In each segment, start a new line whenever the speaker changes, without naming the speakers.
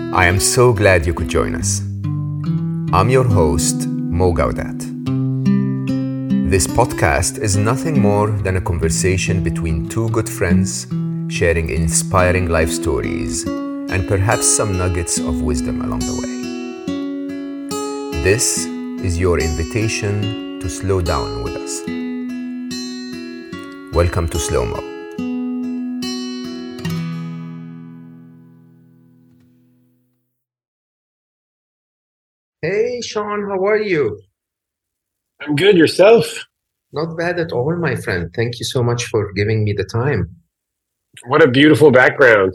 I am so glad you could join us. I'm your host, Mo Gaudat. This podcast is nothing more than a conversation between two good friends sharing inspiring life stories and perhaps some nuggets of wisdom along the way. This is your invitation to slow down with us. Welcome to Slow Mo. Hey, Sean, how are you?
I'm good. Yourself?
Not bad at all, my friend. Thank you so much for giving me the time.
What a beautiful background.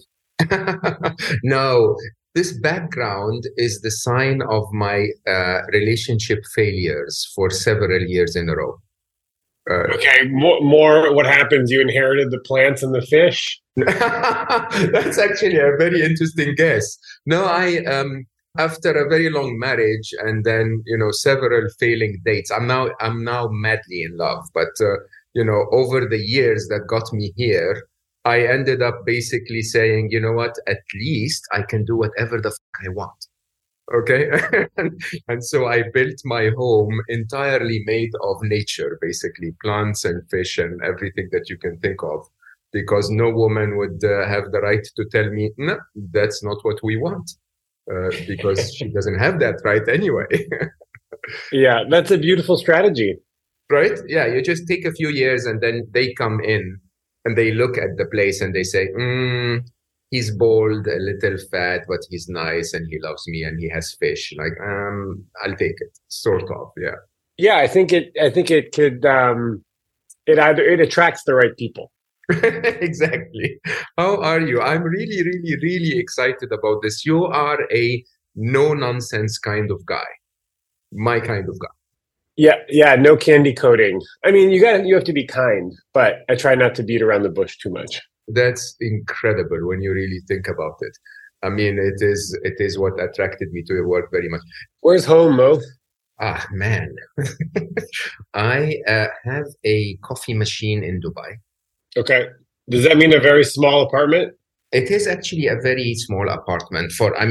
No, this background is the sign of my relationship failures for several years in a row.
Okay, more what happens? You inherited the plants and the fish?
That's actually a very interesting guess. No, after a very long marriage and then, several failing dates, I'm now madly in love. But, over the years that got me here, I ended up basically saying, you know what, at least I can do whatever the fuck I want. Okay. And so I built my home entirely made of nature, basically plants and fish and everything that you can think of, because no woman would have the right to tell me, no, that's not what we want. Because she doesn't have that right anyway.
Yeah, that's a beautiful strategy.
Right? Yeah, you just take a few years and then they come in and they look at the place and they say, he's bald, a little fat, but he's nice and he loves me and he has fish. Like, I'll take it, sort of, yeah.
Yeah, I think it could it attracts the right people.
Exactly. How are you? I'm really, really, really excited about this. You are a no-nonsense kind of guy. My kind of guy.
Yeah, no candy coating. I mean, you have to be kind, but I try not to beat around the bush too much.
That's incredible when you really think about it. I mean, it is what attracted me to your work very much.
Where's home, Mo?
Ah, man. I have a coffee machine in Dubai.
Okay. Does that mean a very small apartment?
It is actually a very small apartment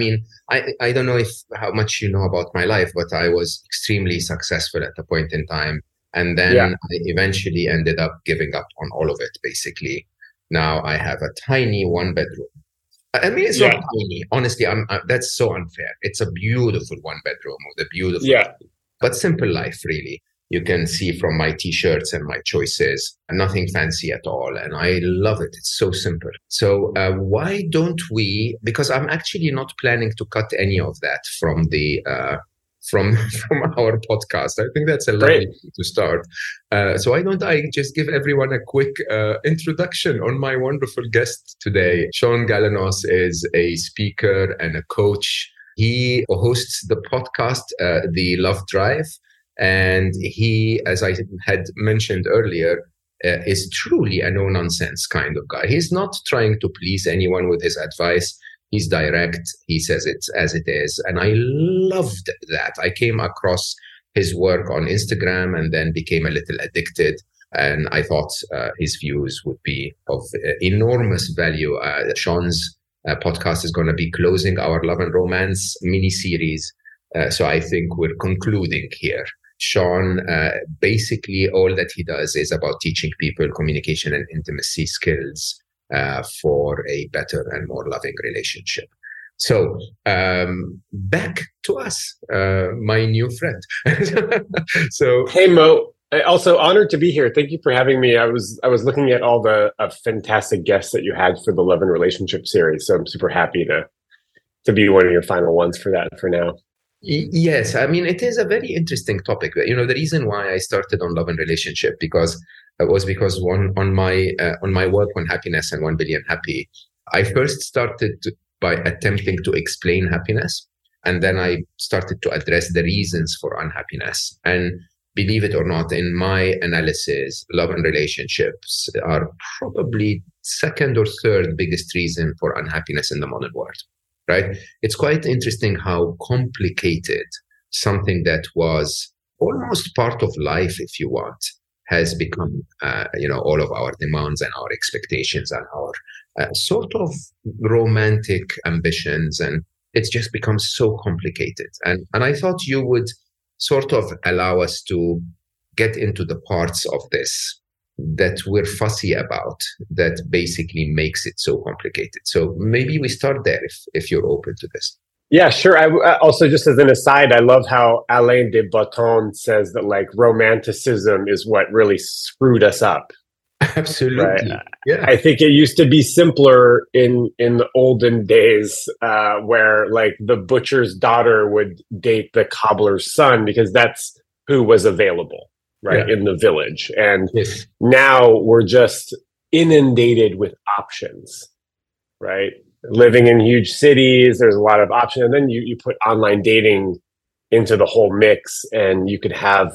I don't know how much you know about my life, but I was extremely successful at a point in time. And then I eventually ended up giving up on all of it, basically. Now I have a tiny one bedroom. I mean, it's not tiny. Honestly, that's so unfair. It's a beautiful one bedroom with a beautiful, but simple life, really. You can see from my t-shirts and my choices, nothing fancy at all. And I love it. It's so simple. So why don't we, because I'm actually not planning to cut any of that from the from our podcast. I think that's a lovely way to start. So why don't I just give everyone a quick introduction on my wonderful guest today. Sean Galanos is a speaker and a coach. He hosts the podcast, The Love Drive. And he, as I had mentioned earlier, is truly a no-nonsense kind of guy. He's not trying to please anyone with his advice. He's direct. He says it as it is. And I loved that. I came across his work on Instagram and then became a little addicted. And I thought his views would be of enormous value. Sean's podcast is going to be closing our love and romance mini-series. So I think we're concluding here. Sean, basically all that he does is about teaching people communication and intimacy skills for a better and more loving relationship. So back to us, my new friend. So,
hey Mo, also honored to be here. Thank you for having me. I was looking at all the fantastic guests that you had for the Love and Relationship series, so I'm super happy to be one of your final ones for that for now.
Yes, I mean, it is a very interesting topic. The reason why I started on Love and Relationship because on my work on happiness and 1 Billion Happy, I first started by attempting to explain happiness, and then I started to address the reasons for unhappiness. And believe it or not, in my analysis, love and relationships are probably second or third biggest reason for unhappiness in the modern world. Right? It's quite interesting how complicated something that was almost part of life, if you want, has become, all of our demands and our expectations and our sort of romantic ambitions and it just becomes so complicated. And I thought you would sort of allow us to get into the parts of this that we're fussy about, that basically makes it so complicated. So maybe we start there if you're open to this.
Yeah, sure. I also, just as an aside, I love how Alain de Botton says that like romanticism is what really screwed us up.
Absolutely.
Right? Yeah. I think it used to be simpler in the olden days, where like the butcher's daughter would date the cobbler's son because that's who was available, right, in the village. And now we're just inundated with options, right? Living in huge cities, there's a lot of options. And then you put online dating into the whole mix, and you could have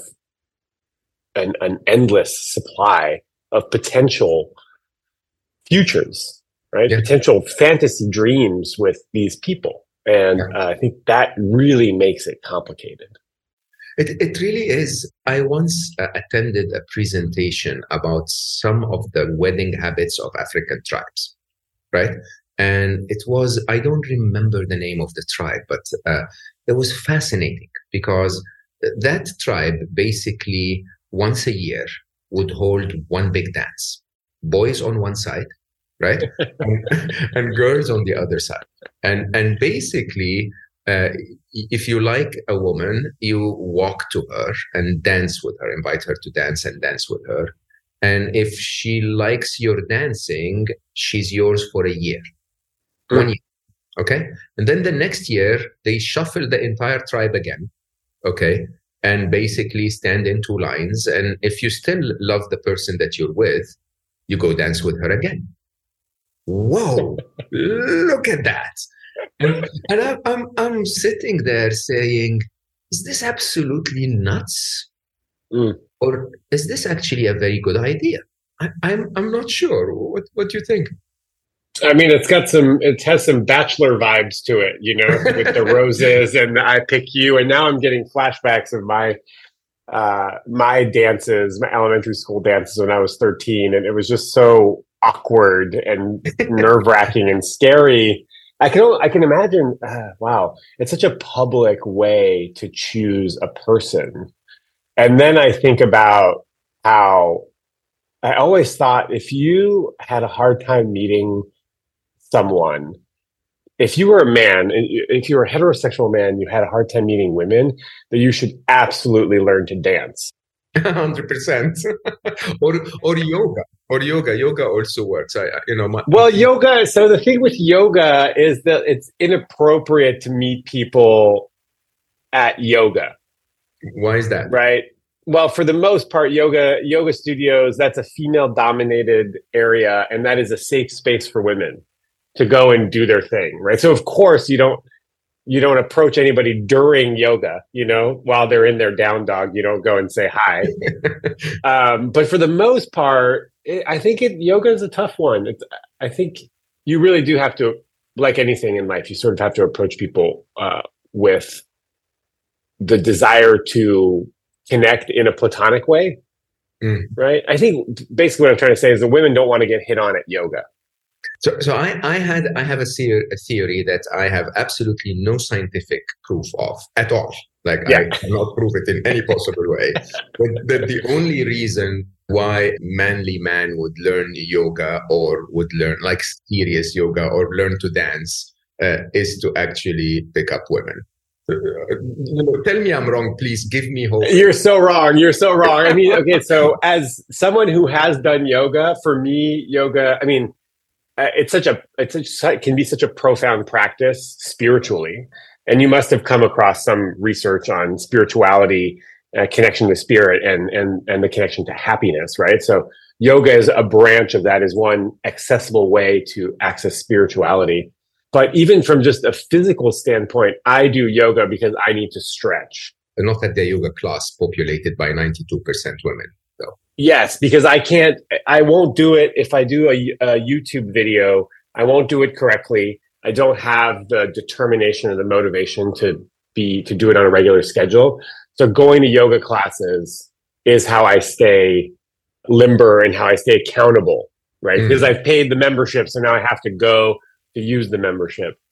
an endless supply of potential futures, right? Yeah. Potential fantasy dreams with these people. And I think that really makes it complicated.
It really is. I once attended a presentation about some of the wedding habits of African tribes, right? And it was, I don't remember the name of the tribe, but it was fascinating because that tribe basically once a year would hold one big dance, boys on one side, right? and girls on the other side. And basically, if you like a woman, you walk to her and dance with her, invite her to dance and dance with her. And if she likes your dancing, she's yours for a year. 1 year. Okay. And then the next year, they shuffle the entire tribe again. Okay. And basically stand in two lines. And if you still love the person that you're with, you go dance with her again. Whoa, look at that. And I'm sitting there saying, is this absolutely nuts? Or is this actually a very good idea? I'm not sure. What do you think?
I mean, it has some Bachelor vibes to it, you know, with the roses and I pick you. And now I'm getting flashbacks of my dances, my elementary school dances when I was 13. And it was just so awkward and nerve wracking and scary. I can imagine, wow, it's such a public way to choose a person. And then I think about how I always thought if you had a hard time meeting someone, if you were a man, if you were a heterosexual man, you had a hard time meeting women, that you should absolutely learn to dance.
100%. or yoga. Or yoga also works.
Yoga. So the thing with yoga is that it's inappropriate to meet people at yoga.
Why is that?
Right. Well, for the most part, yoga studios, that's a female-dominated area, and that is a safe space for women to go and do their thing, right? So of course you don't approach anybody during yoga, you know, while they're in their down dog. You don't go and say hi. But for the most part, I think yoga is a tough one. I think you really do have to, like anything in life, you sort of have to approach people with the desire to connect in a platonic way, right? I think basically what I'm trying to say is the women don't want to get hit on at yoga.
So I have a theory that I have absolutely no scientific proof of at all. I cannot prove it in any possible way. But the only reason why manly man would learn yoga or would learn like serious yoga or learn to dance is to actually pick up women. Tell me I'm wrong, please. Give me hope.
You're so wrong. I mean, okay, so as someone who has done yoga, for me, yoga, I mean, it can be such a profound practice spiritually. And you must have come across some research on spirituality, connection to spirit and the connection to happiness, right? So yoga is a branch of that, is one accessible way to access spirituality. But even from just a physical standpoint, I do yoga because I need to stretch.
Not at the yoga class populated by 92% women, though.
Yes, because I won't do it. If I do a YouTube video, I won't do it correctly. I don't have the determination or the motivation to do it on a regular schedule. So going to yoga classes is how I stay limber and how I stay accountable, right? Because I've paid the membership, so now I have to go to use the membership.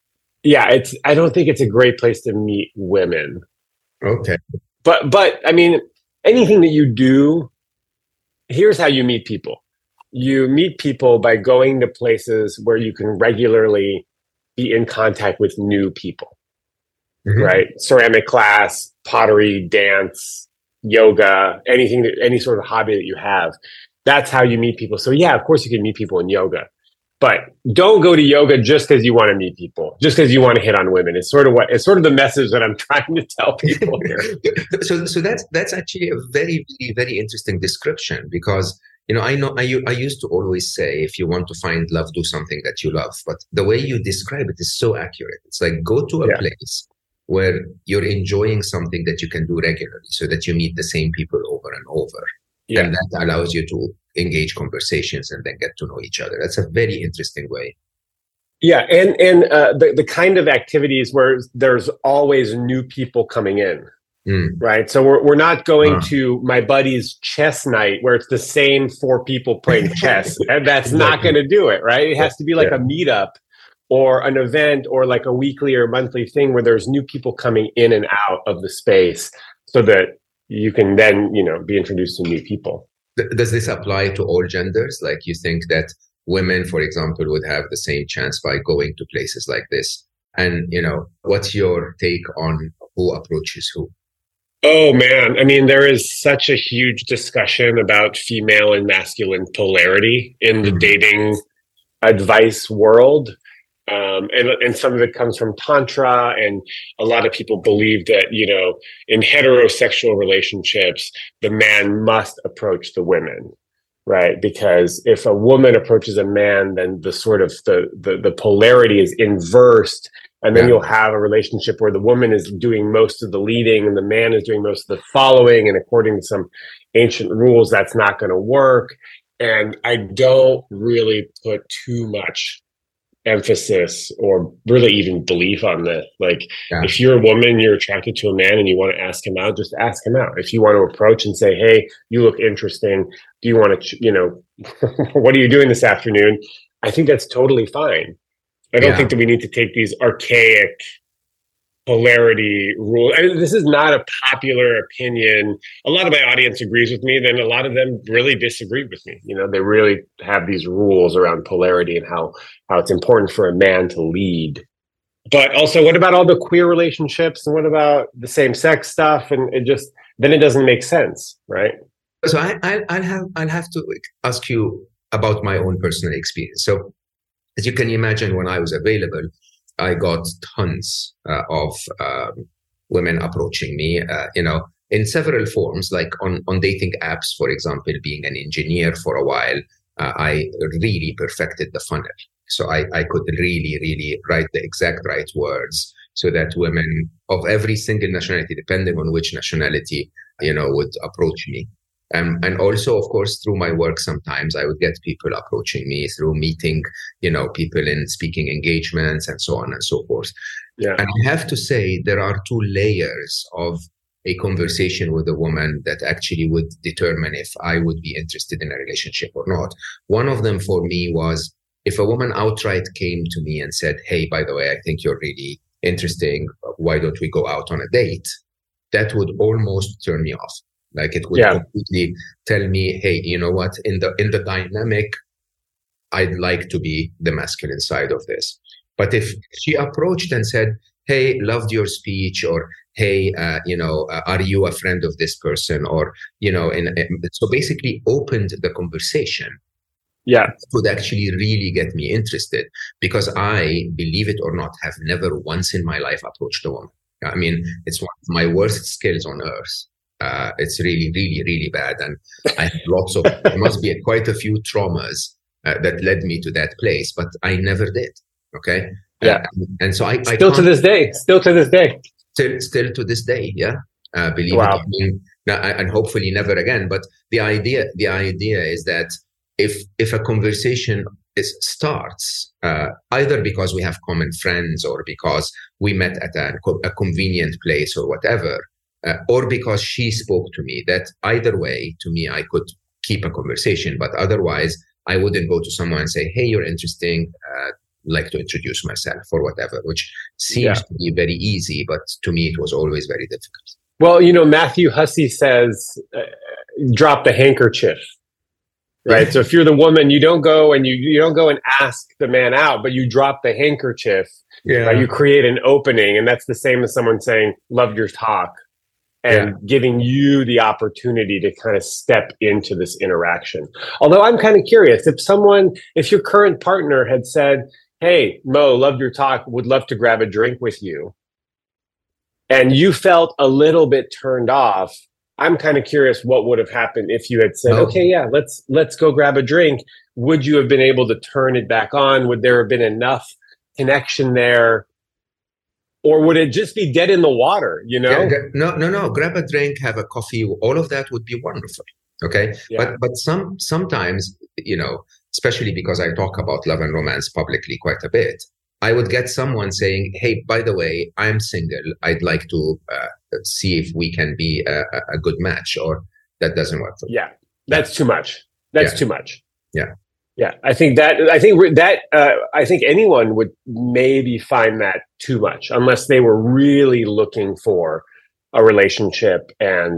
Yeah, I don't think it's a great place to meet women.
Okay.
But I mean, anything that you do, here's how you meet people. You meet people by going to places where you can regularly be in contact with new people, right? Ceramic class, pottery, dance, yoga, any sort of hobby that you have. That's how you meet people. So yeah, of course you can meet people in yoga, but don't go to yoga just because you want to meet people, just because you want to hit on women. It's sort of the message that I'm trying to tell people here.
So that's actually a very, very, very interesting description, because I used to always say, if you want to find love, do something that you love. But the way you describe it is so accurate. It's like, go to a place where you're enjoying something that you can do regularly, so that you meet the same people over and over. Yeah. And that allows you to engage conversations and then get to know each other. That's a very interesting way.
Yeah, and the kind of activities where there's always new people coming in, right? So we're not going to my buddy's chess night where it's the same 4 people playing chess, and that's not going to do it, right? It has to be like a meetup or an event or like a weekly or monthly thing where there's new people coming in and out of the space, so that you can then be introduced to new people.
Does this apply to all genders? Like, you think that women, for example, would have the same chance by going to places like this? And, what's your take on who approaches who?
Oh, man. I mean, there is such a huge discussion about female and masculine polarity in the dating advice world. And some of it comes from Tantra, and a lot of people believe that, in heterosexual relationships, the man must approach the women, right? Because if a woman approaches a man, then the sort of the polarity is inversed, and then you'll have a relationship where the woman is doing most of the leading and the man is doing most of the following, and according to some ancient rules, that's not going to work. And I don't really put too much emphasis or really even belief on this. Like, if you're a woman, you're attracted to a man and you want to ask him out, just ask him out. If you want to approach and say, hey, you look interesting, do you want to, what are you doing this afternoon? I think that's totally fine. I don't think that we need to take these archaic polarity rule. I mean, this is not a popular opinion. A lot of my audience agrees with me, then a lot of them really disagree with me. They really have these rules around polarity and how it's important for a man to lead. But also, what about all the queer relationships, and what about the same-sex stuff? And it doesn't make sense, right?
So I'll have to ask you about my own personal experience. So, as you can imagine, when I was available, I got tons of women approaching me, in several forms, like on dating apps, for example. Being an engineer for a while, I really perfected the funnel. So I could really, really write the exact right words so that women of every single nationality, depending on which nationality, would approach me. And also, of course, through my work, sometimes I would get people approaching me through meeting, people in speaking engagements and so on and so forth. Yeah. And I have to say, there are 2 layers of a conversation with a woman that actually would determine if I would be interested in a relationship or not. One of them for me was, if a woman outright came to me and said, hey, by the way, I think you're really interesting, why don't we go out on a date? That would almost turn me off. Like, it would completely tell me, hey, you know what, in the dynamic, I'd like to be the masculine side of this. But if she approached and said, hey, loved your speech, or hey, are you a friend of this person? Or, so basically opened the conversation. Yeah. It would actually really get me interested, because I, believe it or not, have never once in my life approached a woman. I mean, it's one of my worst skills on earth. It's really, really, really bad. And I have there must be quite a few traumas that led me to that place, but I never did. Okay.
Yeah.
And so I
still to this day. Still to this day. Yeah.
Believe it or not, and hopefully never again. But the idea is that if a conversation starts, either because we have common friends or because we met at a convenient place or whatever, or because she spoke to me, that either way, to me, I could keep a conversation. But otherwise, I wouldn't go to someone and say, hey, you're interesting. like to introduce myself or whatever, which seems to be very easy, but to me it was always very difficult.
Well, Matthew Hussey says, drop the handkerchief, right? So if you're the woman, you don't go and you don't go and ask the man out, but you drop the handkerchief, right? You create an opening, and that's the same as someone saying, love your talk, and giving you the opportunity to kind of step into this interaction. Although I'm kind of curious, if your current partner had said, hey, Mo, loved your talk, would love to grab a drink with you, and you felt a little bit turned off, I'm kind of curious what would have happened if you had said, okay, yeah, let's go grab a drink. Would you have been able to turn it back on? Would there have been enough connection there? Or would it just be dead in the water,
No. Grab a drink, have a coffee. All of that would be wonderful. Okay. Yeah. But sometimes, especially because I talk about love and romance publicly quite a bit, I would get someone saying, hey, by the way, I'm single. I'd like to see if we can be a good match, or that doesn't work for me.
Yeah. That's too much. That's too much.
Yeah.
Yeah, I think anyone would maybe find that too much, unless they were really looking for a relationship. And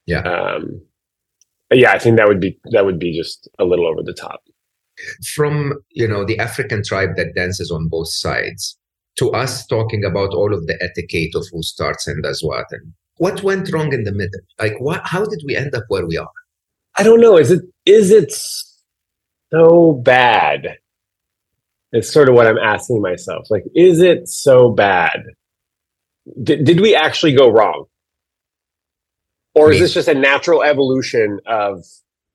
I think that would be just a little over the top.
From the African tribe that dances on both sides, to us talking about all of the etiquette of who starts and does what, and what went wrong in the middle. Like, how did we end up where we are?
I don't know. Is it so bad? It's sort of what I'm asking myself. Like, is it so bad? Did we actually go wrong? Or is this just a natural evolution of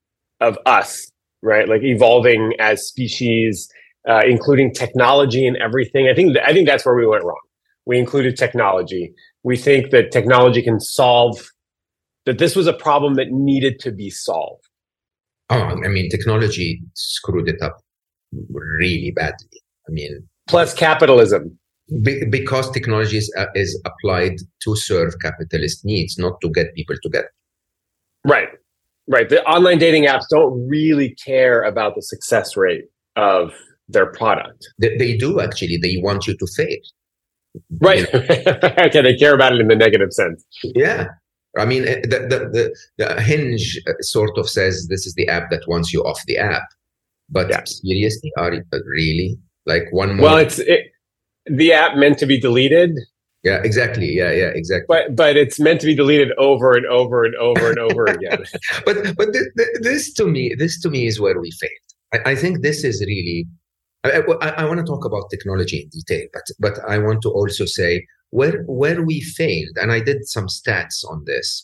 us, right? Like evolving as species, including technology and everything. I think that's where we went wrong. We included technology. We think that technology can solve, that this was a problem that needed to be solved.
Oh, I mean, technology screwed it up really badly. I mean,
plus capitalism,
because technology is applied to serve capitalist needs, not to get people together.
Right. The online dating apps don't really care about the success rate of their product.
They do, actually. They want you to fail.
Right. Okay, they care about it in the negative sense.
Yeah. I mean, the Hinge sort of says this is the app that wants you off the app. But seriously, are you really? Like one more?
Well, the app meant to be deleted.
Yeah, exactly. Yeah, exactly.
But it's meant to be deleted over and over and over and over again.
But this to me is where we failed. I think this is really. I want to talk about technology in detail, but I want to also say where we failed, and I did some stats on this.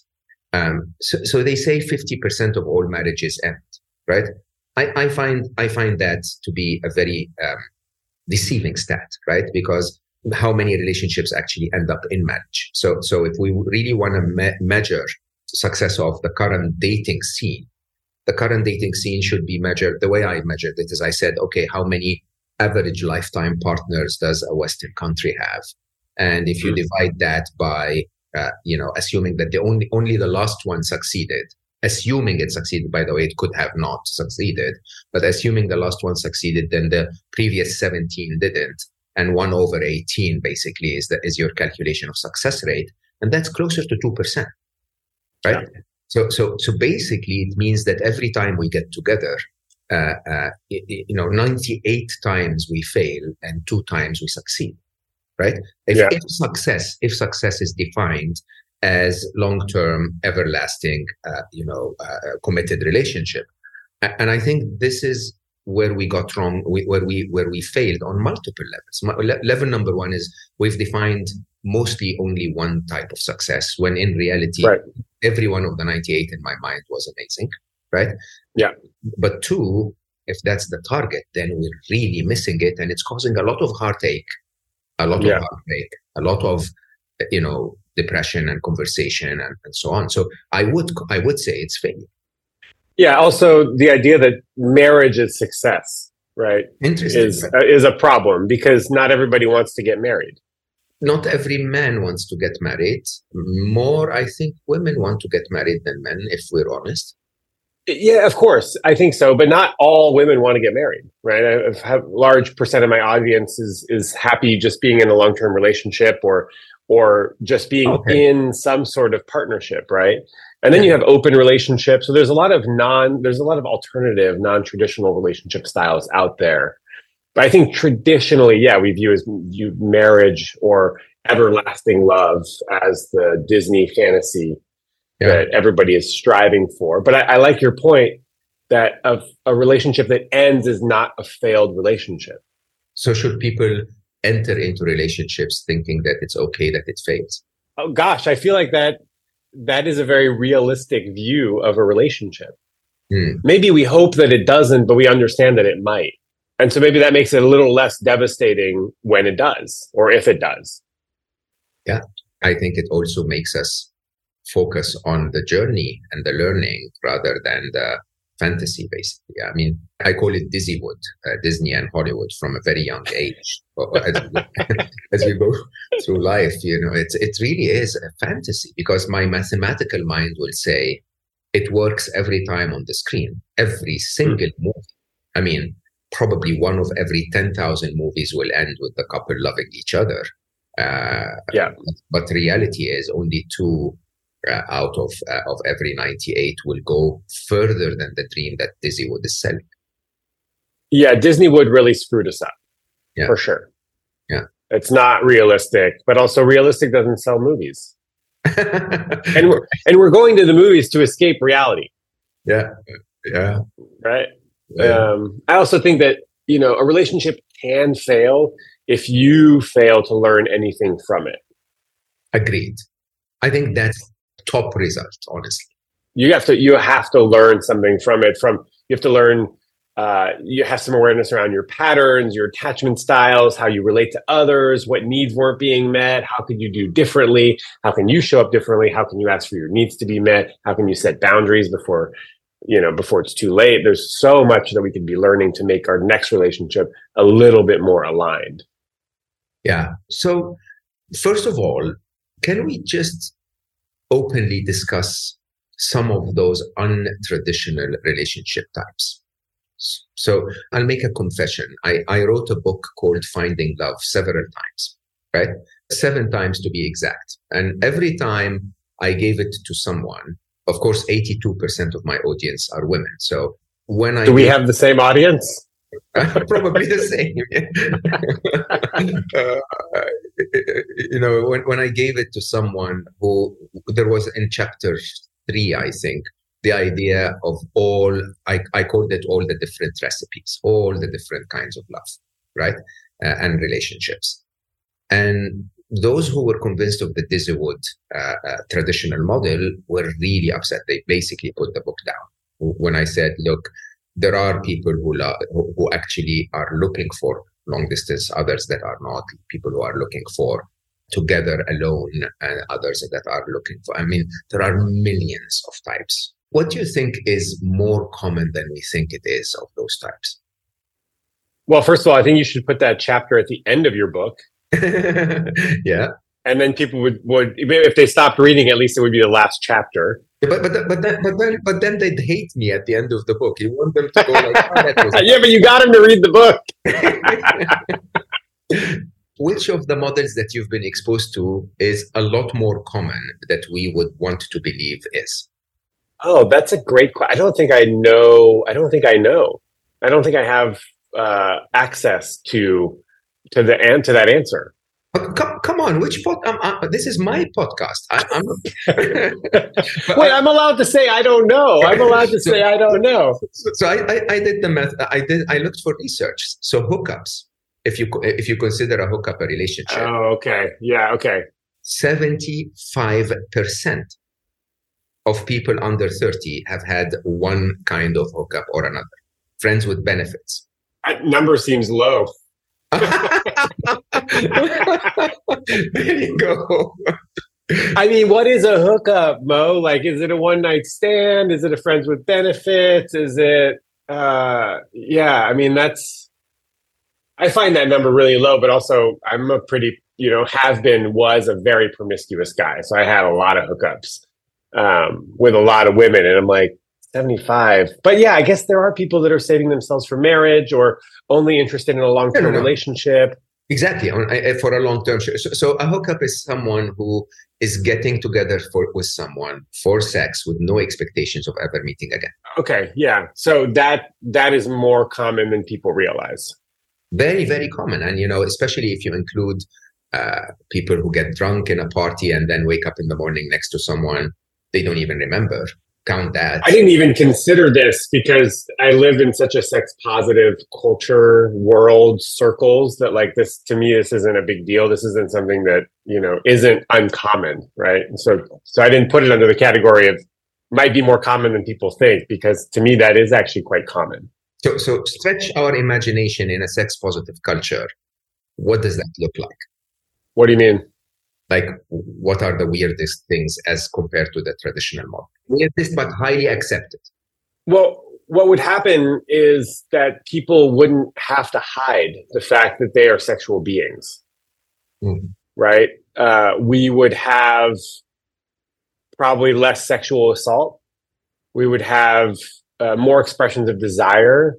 So they say 50% of all marriages end, right? I find that to be a very deceiving stat, right? Because how many relationships actually end up in marriage? So if we really want to measure success of the current dating scene, the current dating scene should be measured. The way I measured it is I said, okay, how many average lifetime partners does a Western country have? And if you divide that by, assuming that only the last one succeeded, assuming it succeeded, by the way, it could have not succeeded, but assuming the last one succeeded, then the previous 17 didn't. And 1 over 18 basically is your calculation of success rate. And that's closer to 2%, right? Yeah. So basically it means that every time we get together, 98 times we fail and 2 times we succeed, right? If success is defined as long-term, everlasting, committed relationship, and I think this is where we got wrong, where we failed on multiple levels. Level number 1 is we've defined mostly only one type of success, when in reality, every one of the 98 in my mind was amazing, right?
Yeah.
But 2, if that's the target, then we're really missing it, and it's causing a lot of heartache, a lot of depression and conversation and so on. So I would say it's failure.
Yeah. Also, the idea that marriage is success, right, is a problem, because not everybody wants to get married.
Not every man wants to get married. More, I think, women want to get married than men, if we're honest.
Yeah, of course. I think so, but not all women want to get married, right? I have a large percent of my audience is happy just being in a long-term relationship or just being
Okay.
in some sort of partnership, right? And then
Yeah.
you have open relationships. So there's a lot of alternative, non-traditional relationship styles out there. But I think traditionally, yeah, we view marriage or everlasting love as the Disney fantasy
Yeah.
that everybody is striving for. But I like your point that a relationship that ends is not a failed relationship.
So should people enter into relationships thinking that it's okay that it fails?
Oh gosh, I feel like that is a very realistic view of a relationship. Maybe we hope that it doesn't, but we understand that it might. And so maybe that makes it a little less devastating when it does, or if it does.
Yeah. I think it also makes us focus on the journey and the learning rather than the fantasy, basically. I mean, I call it Disneywood, Disney and Hollywood from a very young age. As we go through life, it really is a fantasy because my mathematical mind will say it works every time on the screen, every single movie. I mean, probably one of every 10,000 movies will end with the couple loving each other. But reality is only two out of every 98 will go further than the dream that Disneywood is selling. Yeah,
Disneywood really screwed us up, for sure.
Yeah,
it's not realistic, but also realistic doesn't sell movies. and we're going to the movies to escape reality.
Yeah,
right. Yeah. I also think that a relationship can fail if you fail to learn anything from it.
Agreed. I think that's top result, honestly.
You have to learn something from it. You have to learn, you have some awareness around your patterns, your attachment styles, how you relate to others, what needs weren't being met, how could you do differently, how can you show up differently, how can you ask for your needs to be met, how can you set boundaries before it's too late. There's so much that we could be learning to make our next relationship a little bit more aligned.
Yeah. So first of all, can we just openly discuss some of those untraditional relationship types? So I'll make a confession. I wrote a book called Finding Love several times, right? 7 times to be exact. And every time I gave it to someone, of course, 82% of my audience are women. So
do we have the same audience?
Probably the same. When I gave it to someone who there was in chapter 3, I think, the idea of I called it all the different recipes, all the different kinds of love, right? And relationships. And those who were convinced of the Disneywood traditional model were really upset. They basically put the book down. When I said, look, there are people who actually are looking for long distance, others that are not, people who are looking for together alone, and others that are looking for, there are millions of types. What do you think is more common than we think it is of those types?
Well, first of all, I think you should put that chapter at the end of your book.
Yeah.
And then people would if they stopped reading, at least it would be the last chapter.
But then they'd hate me at the end of the book. You want them to go like,
yeah, but you got them to read the
book. Which of the models that you've been exposed to is a lot more common that we would want to believe is?
Oh, that's a great question. I don't think I know. I don't think I have access to that answer.
Come on, which this is my podcast.
Wait, I'm allowed to say I don't know. I'm allowed to say I don't know.
So I did the math. I looked for research. So hookups, if you consider a hookup a relationship.
Oh, okay. Yeah, okay.
75% of people under 30 have had one kind of hookup or another. Friends with benefits.
That number seems low.
There you go.
What is a hookup, Mo? Like, is it a one-night stand? Is it a friends with benefits? Is it I find that number really low, but also I'm a pretty, was a very promiscuous guy. So I had a lot of hookups with a lot of women. And I'm like, 75. But yeah, I guess there are people that are saving themselves for marriage or only interested in a long-term relationship.
Exactly, for a long term. So a hookup is someone who is getting together with someone for sex with no expectations of ever meeting again.
Okay, yeah. So that is more common than people realize.
Very, very common. And, especially if you include people who get drunk in a party and then wake up in the morning next to someone they don't even remember. Count that.
I didn't even consider this because I live in such a sex positive culture, world, circles that like this, to me, this isn't a big deal. This isn't something that, isn't uncommon, right? So I didn't put it under the category of might be more common than people think, because to me, that is actually quite common.
So stretch our imagination in a sex positive culture. What does that look like?
What do you mean?
Like, what are the weirdest things as compared to the traditional model? Weirdest, but highly accepted.
Well, what would happen is that people wouldn't have to hide the fact that they are sexual beings, right? We would have probably less sexual assault. We would have more expressions of desire.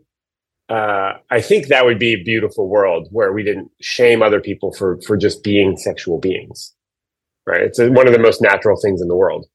I think that would be a beautiful world where we didn't shame other people for just being sexual beings, right? It's one of the most natural things in the world.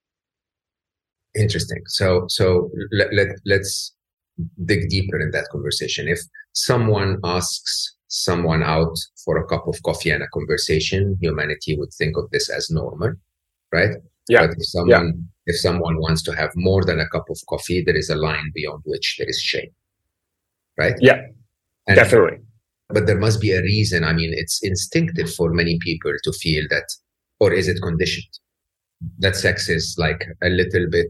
Interesting. So let's dig deeper in that conversation. If someone asks someone out for a cup of coffee and a conversation, humanity would think of this as normal, right?
Yeah.
But if someone wants to have more than a cup of coffee, there is a line beyond which there is shame, right?
Yeah, definitely.
But there must be a reason. I mean, it's instinctive for many people to feel that, or is it conditioned? That sex is like a little bit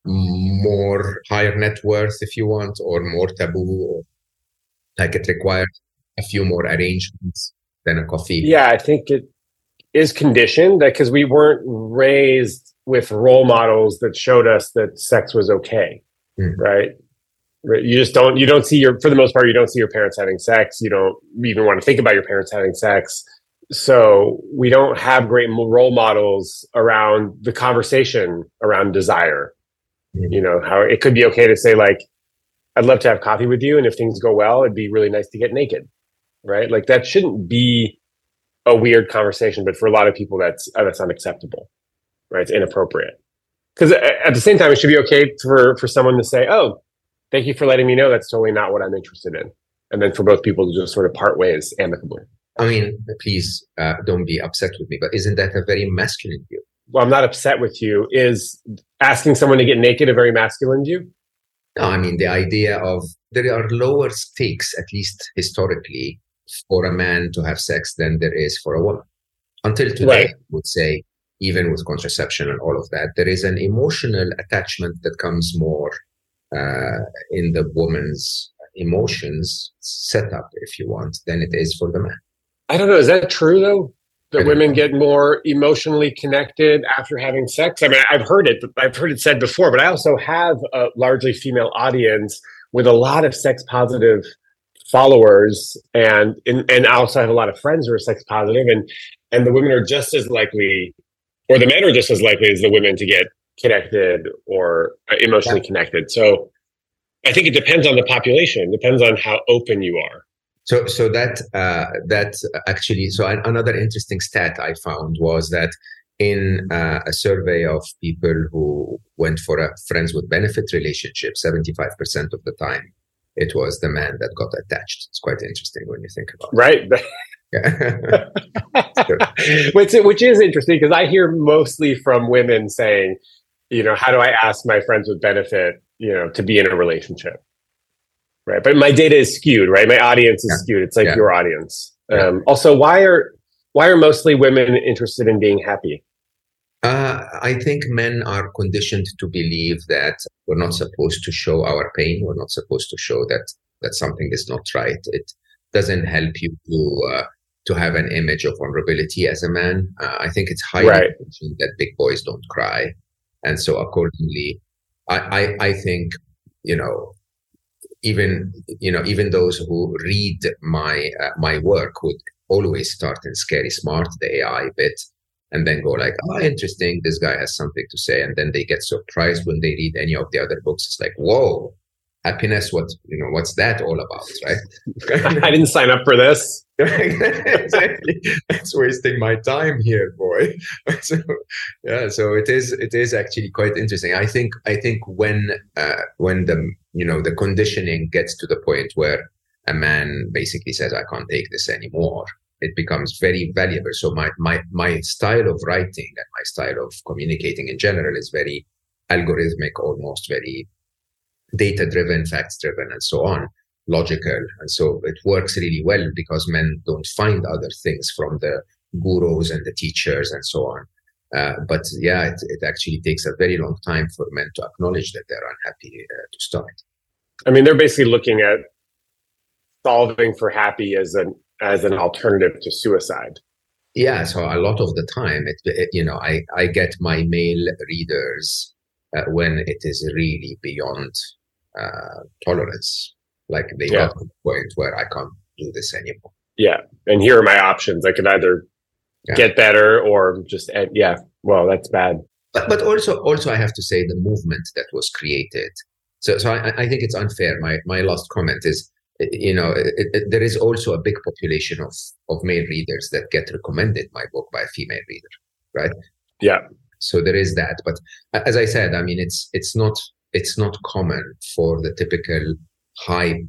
more higher net worth, if you want, or more taboo, or like it requires a few more arrangements than a coffee.
Yeah, I think it is conditioned because we weren't raised with role models that showed us that sex was okay, right? You don't see for the most part, you don't see your parents having sex. You don't even want to think about your parents having sex. So we don't have great role models around the conversation around desire. How it could be okay to say like, I'd love to have coffee with you. And if things go well, it'd be really nice to get naked, right? Like that shouldn't be a weird conversation, but for a lot of people, that's unacceptable, right? It's inappropriate. Because at the same time, it should be okay for someone to say, oh, thank you for letting me know that's totally not what I'm interested in. And then for both people to just sort of part ways amicably.
I mean, please don't be upset with me, but isn't that a very masculine view?
Well, I'm not upset with you. Is asking someone to get naked a very masculine view?
No, I mean, the idea of there are lower stakes, at least historically, for a man to have sex than there is for a woman. Until today, right. I would say, even with contraception and all of that, there is an emotional attachment that comes more in the woman's emotions setup, if you want, than it is for the man.
I don't know. Is that true, though? That women get more emotionally connected after having sex? I mean, I've heard it said before, but I also have a largely female audience with a lot of sex positive followers, and I also have a lot of friends who are sex positive, and the women are just as likely, or the men are just as likely as the women to get connected or emotionally connected. So I think it depends on the population. It depends on how open you are.
So that actually, so another interesting stat I found was that in a survey of people who went for a friends with benefit relationship, 75% of the time, it was the man that got attached. It's quite interesting when you think about
it. Right. Which is interesting because I hear mostly from women saying, how do I ask my friends with benefit, to be in a relationship? Right. But my data is skewed, right? My audience is skewed. It's like your audience. Also, why are mostly women interested in being happy?
I think men are conditioned to believe that we're not supposed to show our pain. We're not supposed to show that something is not right. It doesn't help you to have an image of vulnerability as a man. I think it's highly conditioned that big boys don't cry. And so accordingly, I think, even those who read my work would always start in Scary Smart, the AI bit, and then go like, oh, interesting, this guy has something to say. And then they get surprised when they read any of the other books. It's like, whoa, happiness, what's that all about, right?
I didn't sign up for this.
Exactly. It's wasting my time here, boy. So, yeah, so it is actually quite interesting. I think when the conditioning gets to the point where a man basically says, I can't take this anymore, it becomes very valuable. So my style of writing and my style of communicating in general is very algorithmic, almost very data-driven, facts-driven, and so on, logical. And so it works really well because men don't find other things from the gurus and the teachers and so on. But yeah, it actually takes a very long time for men to acknowledge that they're unhappy to start.
I mean, they're basically looking at solving for happy as an alternative to suicide.
Yeah, so a lot of the time, I get my male readers when it is really beyond tolerance. Like they got to the point where I can't do this anymore.
Yeah, and here are my options. I could either get better or just well, that's bad.
But also I have to say the movement that was created. So I think it's unfair. My last comment is, there is also a big population of male readers that get recommended my book by a female reader, right?
Yeah.
So there is that. But as I said, I mean, it's not common for the typical high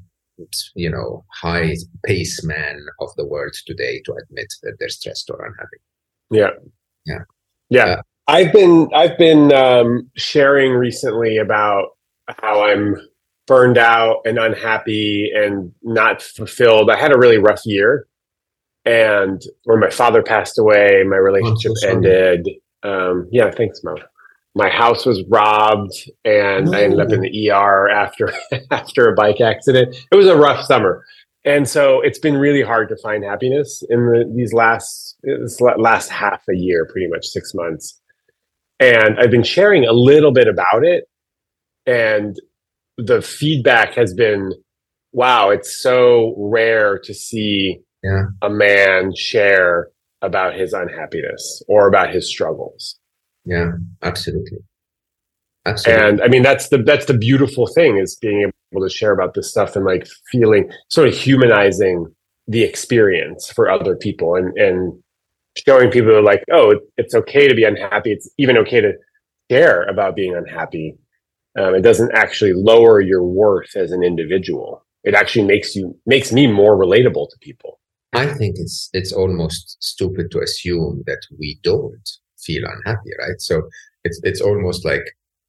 pace man of the world today to admit that they're stressed or unhappy.
Yeah. I've been sharing recently about how I'm burned out and unhappy and not fulfilled. I had a really rough year, and where my father passed away, my relationship ended. Thanks, Mo. My house was robbed, and I ended up in the ER after a bike accident. It was a rough summer, and so it's been really hard to find happiness in this last half a year, pretty much 6 months. And I've been sharing a little bit about it, and the feedback has been, wow, it's so rare to see a man share about his unhappiness or about his struggles.
Yeah, absolutely.
And I mean, that's the beautiful thing, is being able to share about this stuff and like feeling, sort of humanizing the experience for other people, and showing people like, oh, it's okay to be unhappy. It's even okay to share about being unhappy. It doesn't actually lower your worth as an individual. It actually makes me more relatable to people.
I think it's almost stupid to assume that we don't feel unhappy, right? So it's almost like,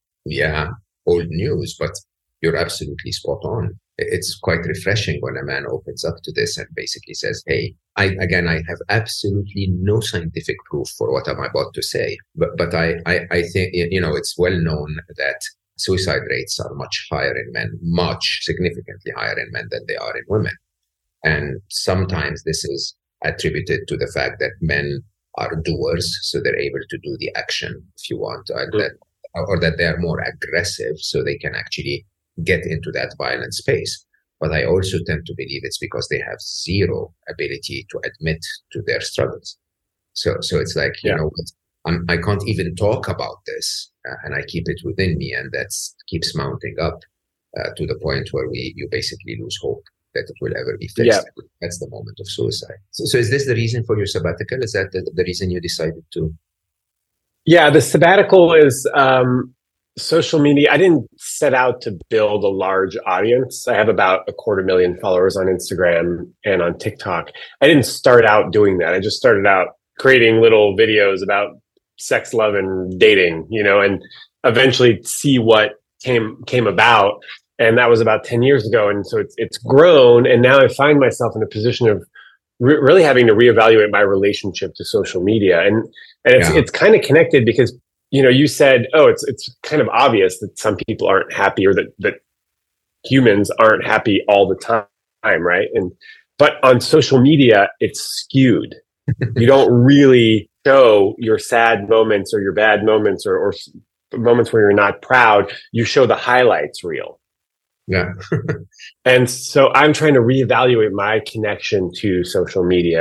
old news, but you're absolutely spot on. It's quite refreshing when a man opens up to this and basically says, hey, I have absolutely no scientific proof for what I'm about to say, but I think, it's well known that suicide rates are much higher in men, significantly higher in men than they are in women. And sometimes this is attributed to the fact that men are doers, so they're able to do the action, if you want, or that they are more aggressive, so they can actually get into that violent space. But I also tend to believe it's because they have zero ability to admit to their struggles. So it's like, I can't even talk about this, and I keep it within me, and that keeps mounting up to the point where you basically lose hope that it will ever be fixed. Yeah. That's the moment of suicide. So is this the reason for your sabbatical? Is that the reason you decided to?
Yeah, the sabbatical is social media. I didn't set out to build a large audience. I have about 250,000 followers on Instagram and on TikTok. I didn't start out doing that. I just started out creating little videos about sex, love, and dating, and eventually see what came about. And that was about 10 years ago. And so it's grown. And now I find myself in a position of really having to reevaluate my relationship to social media. And it's kind of connected because, you said, it's kind of obvious that some people aren't happy, or that humans aren't happy all the time. Right. But on social media, it's skewed. You don't really show your sad moments or your bad moments or moments where you're not proud. You show the highlights reel.
Yeah.
And so I'm trying to reevaluate my connection to social media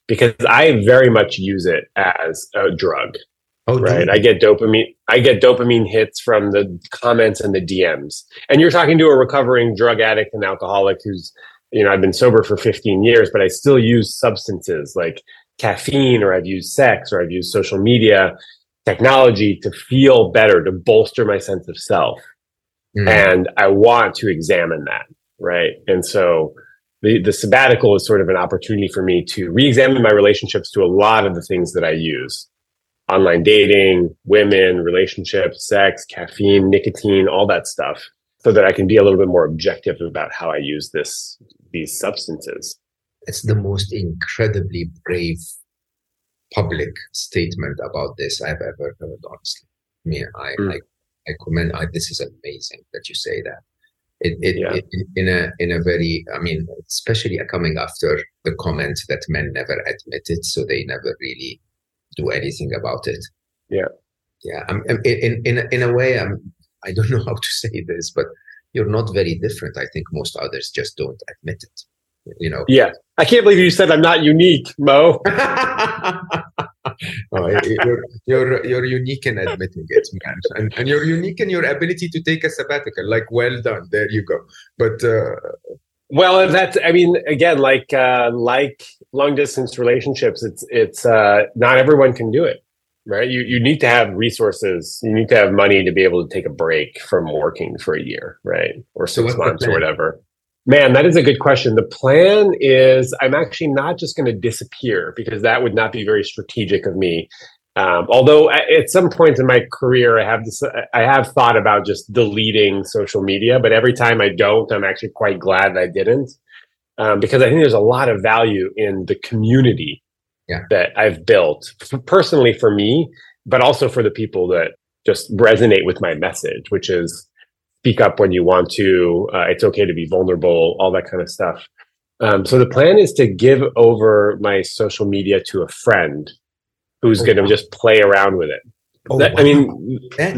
because I very much use it as a drug.
Oh,
right. I get dopamine hits from the comments and the DMs. And you're talking to a recovering drug addict and alcoholic who's, I've been sober for 15 years, but I still use substances like caffeine, or I've used sex, or I've used social media, technology to feel better, to bolster my sense of self. And I want to examine that. Right. And so the sabbatical is sort of an opportunity for me to re-examine my relationships to a lot of the things that I use. Online dating, women, relationships, sex, caffeine, nicotine, all that stuff, so that I can be a little bit more objective about how I use these substances.
It's the most incredibly brave public statement about this I've ever heard, honestly. I mean, I commend, this is amazing that you say that. In a very, I mean, especially coming after the comment that men never admit it, so they never really do anything about it.
Yeah.
In a way, I don't know how to say this, but you're not very different. I think most others just don't admit it.
Yeah. I can't believe you said I'm not unique, Mo.
You're unique in admitting it, man, and you're unique in your ability to take a sabbatical. Like, well done. There you go. But
well, that's, I mean, again, like long distance relationships, it's not everyone can do it, right? You need to have resources. You need to have money to be able to take a break from working for a year, right? Or 6 months or whatever. Man, that is a good question. The plan is I'm actually not just going to disappear, because that would not be very strategic of me. Although at some point in my career, I have thought about just deleting social media, but every time I don't, I'm actually quite glad that I didn't, because I think there's a lot of value in the community that I've built personally for me, but also for the people that just resonate with my message, which is speak up when you want to. It's okay to be vulnerable, all that kind of stuff. So the plan is to give over my social media to a friend who's going to just play around with it. I mean,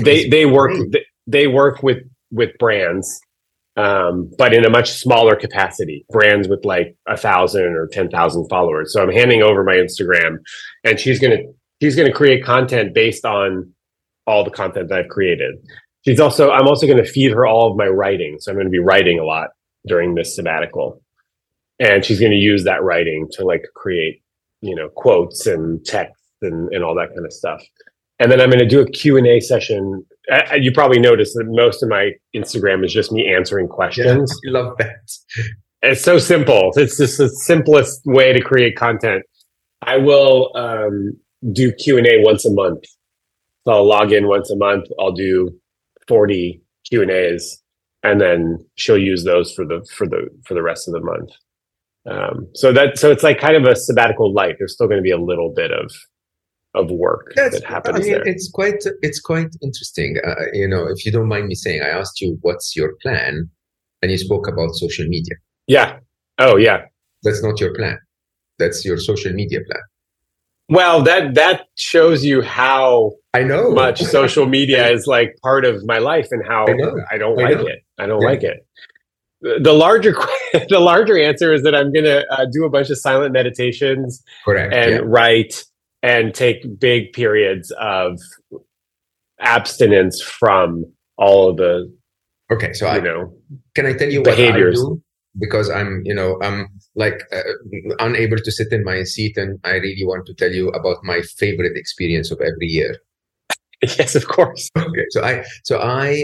they work with brands, but in a much smaller capacity. Brands with like 1,000 or 10,000 followers. So I'm handing over my Instagram, and she's gonna create content based on all the content that I've created. I'm also going to feed her all of my writing. So I'm going to be writing a lot during this sabbatical, and she's going to use that writing to like create, quotes and text and all that kind of stuff. And then I'm going to do a Q&A session. You probably noticed that most of my Instagram is just me answering questions.
Yeah, I love that.
It's so simple. It's just the simplest way to create content. I will do Q&A once a month. So I'll log in once a month. I'll do 40 Q&As, and then she'll use those for the rest of the month. So it's like kind of a sabbatical light. There's still going to be a little bit of work that happens there.
It's quite interesting. If you don't mind me saying, I asked you what's your plan, and you spoke about social media.
Yeah. Oh yeah.
That's not your plan. That's your social media plan.
Well, that shows you how much social media is like part of my life, and how I don't like it. I don't like it. The larger answer is that I'm going to do a bunch of silent meditations, and write, and take big periods of abstinence from all of the.
Okay, so can I tell you
behaviors?
What I do? Because I'm like unable to sit in my seat, and I really want to tell you about my favorite experience of every year.
Yes, of course.
Okay, so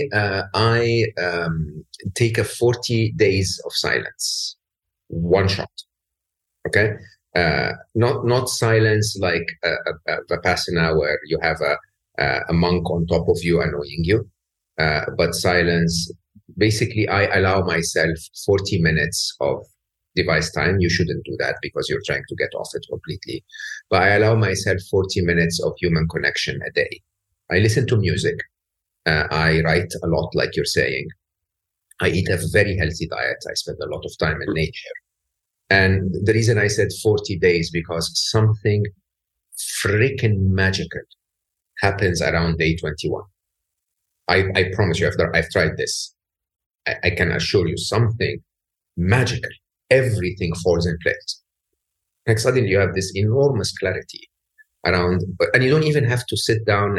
I take a 40 days of silence, one shot. Okay, not silence like a Vipassana where you have a monk on top of you annoying you, but silence. Basically, I allow myself 40 minutes of device time. You shouldn't do that because you're trying to get off it completely. But I allow myself 40 minutes of human connection a day. I listen to music. I write a lot, like you're saying. I eat a very healthy diet. I spend a lot of time in nature. And the reason I said 40 days, because something freaking magical happens around day 21. I promise you, after I've tried this, I can assure you something magical. Everything falls in place. like suddenly you have this enormous clarity around, and you don't even have to sit down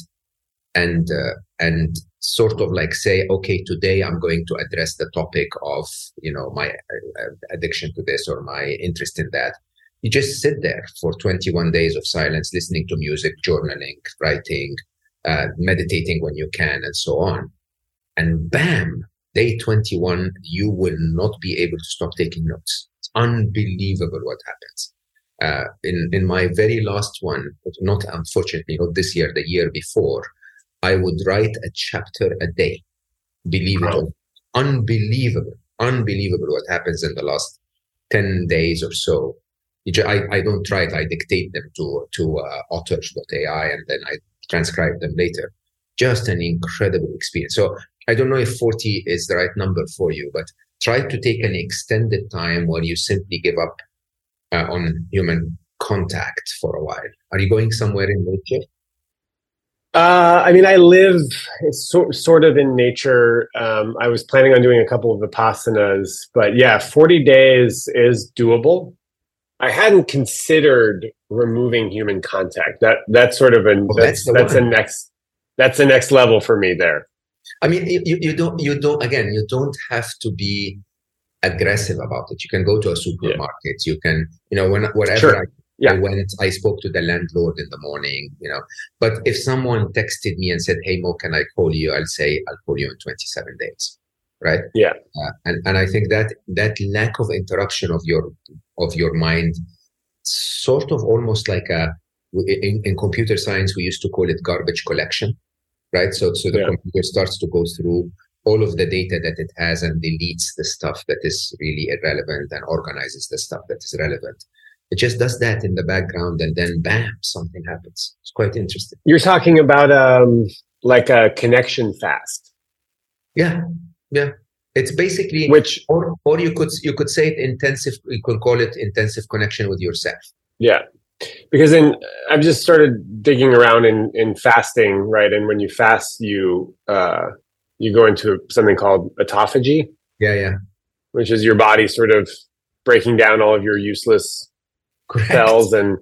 and sort of like say, okay, today I'm going to address the topic of, my addiction to this or my interest in that. You just sit there for 21 days of silence, listening to music, journaling, writing, meditating when you can, and so on. And bam, day 21, you will not be able to stop taking notes. It's unbelievable what happens. In my very last one, not unfortunately, not this year, the year before, I would write a chapter a day. Believe it or not. Unbelievable what happens in the last 10 days or so. I don't try it. I dictate them to otters.ai and then I transcribe them later. Just an incredible experience. So I don't know if 40 is the right number for you, but try to take an extended time where you simply give up on human contact for a while. Are you going somewhere in nature?
I live sort of in nature. I was planning on doing a couple of Vipassanas, but yeah, 40 days is doable. I hadn't considered removing human contact. That's sort of that's the next level for me there.
I mean, you don't have to be aggressive about it. You can go to a supermarket. Yeah. You can, wherever
sure.
I went, I spoke to the landlord in the morning, but if someone texted me and said, hey, Mo, can I call you? I'll say, I'll call you in 27 days. Right.
Yeah.
And I think that lack of interruption of your mind, sort of almost like in computer science, we used to call it garbage collection. Right. So the computer starts to go through all of the data that it has and deletes the stuff that is really irrelevant and organizes the stuff that is relevant. It just does that in the background, and then bam, something happens. It's quite interesting.
You're talking about like a connection fast.
Yeah. It's basically or you could say it intensive. You could call it intensive connection with yourself.
Yeah, because I've just started digging around in fasting, right? And when you fast, you go into something called autophagy.
Yeah.
Which is your body sort of breaking down all of your useless cells and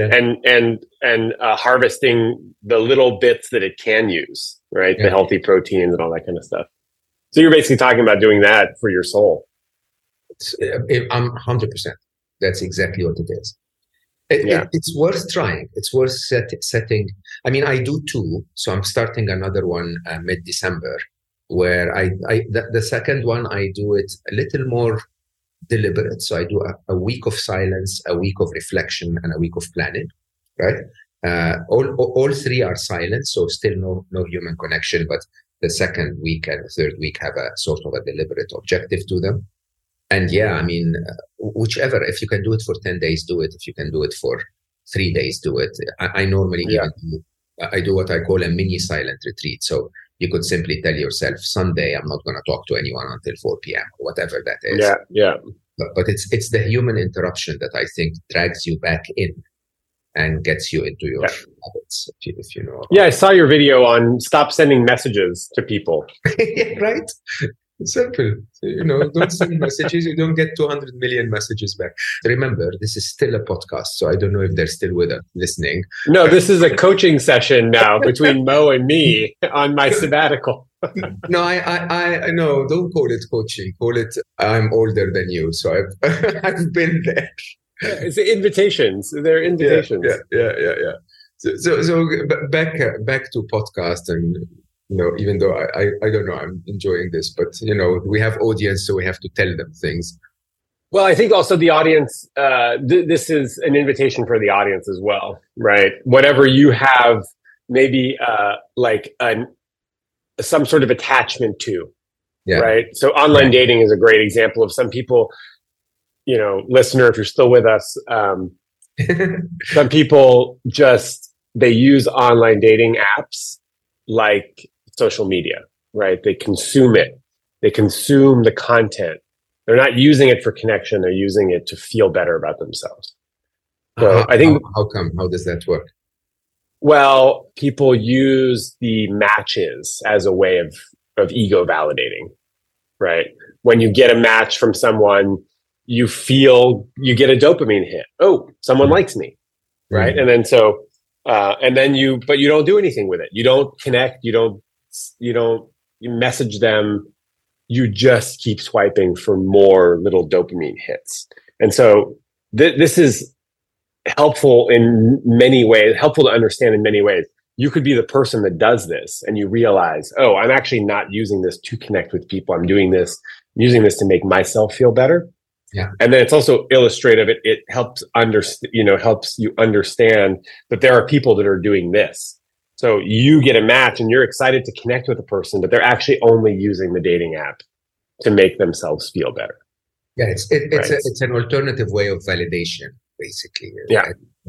harvesting the little bits that it can use, right? Yeah. The healthy proteins and all that kind of stuff. So you're basically talking about doing that for your soul.
I'm 100%. That's exactly what it is. It's worth trying. It's worth setting. I mean, I do too. So I'm starting another one mid-December, where the second one, I do it a little more deliberate. So I do a week of silence, a week of reflection, and a week of planning, right? All three are silent, so still no human connection, but the second week and the third week have a sort of a deliberate objective to them. And whichever, if you can do it for 10 days, do it. If you can do it for 3 days, do it. I normally I do what I call a mini silent retreat. So you could simply tell yourself, Sunday, I'm not going to talk to anyone until 4 p.m. or whatever that is.
Yeah.
But it's the human interruption that I think drags you back in and gets you into your habits, if you know.
I saw your video on stop sending messages to people.
Right? Simple. Don't send messages. You don't get 200 million messages back. Remember, this is still a podcast, so I don't know if they're still with us listening.
No, this is a coaching session now between Mo and me on my sabbatical.
No, I no, don't call it coaching. Call it I'm older than you, so I've been there.
It's invitations. They're invitations.
Yeah. So back to podcast and. Even though I don't know, I'm enjoying this, but we have audience, so we have to tell them things.
Well, I think also the audience, this is an invitation for the audience as well, right? Whatever you have, maybe some sort of attachment to, right? So online dating is a great example of some people, listener, if you're still with us, some people they use online dating apps like social media, right? They consume it. They consume the content. They're not using it for connection. They're using it to feel better about themselves. So I think.
How come? How does that work?
Well, people use the matches as a way of ego validating, right? When you get a match from someone, you get a dopamine hit. Oh, someone likes me. Right.
Mm.
And then but you don't do anything with it. You don't connect. You message them. You just keep swiping for more little dopamine hits. And so this is helpful in many ways, helpful to understand in many ways. You could be the person that does this and you realize, oh, I'm actually not using this to connect with people. I'm using this to make myself feel better.
Yeah.
And then it's also illustrative. It helps helps you understand that there are people that are doing this. So you get a match and you're excited to connect with a person, but they're actually only using the dating app to make themselves feel better.
Yeah, it's an alternative way of validation, basically.
Yeah.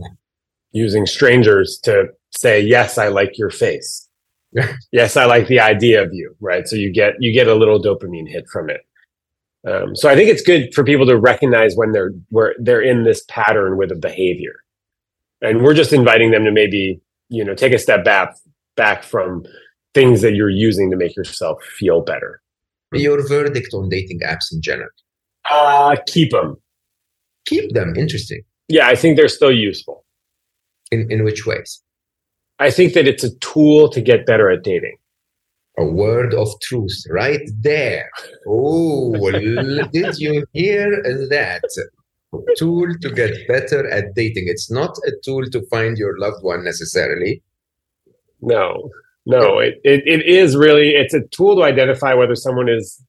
Using strangers to say, yes, I like your face. Yes, I like the idea of you. Right. So you get a little dopamine hit from it. So I think it's good for people to recognize when they're in this pattern with a behavior, and we're just inviting them to maybe take a step back from things that you're using to make yourself feel better.
Your verdict on dating apps in general?
Keep them.
Keep them. Interesting.
Yeah, I think they're still useful.
In which ways?
I think that it's a tool to get better at dating.
A word of truth right there. Oh, did you hear that? Tool to get better at dating. It's not a tool to find your loved one necessarily.
No, it is really, it's a tool to identify whether someone is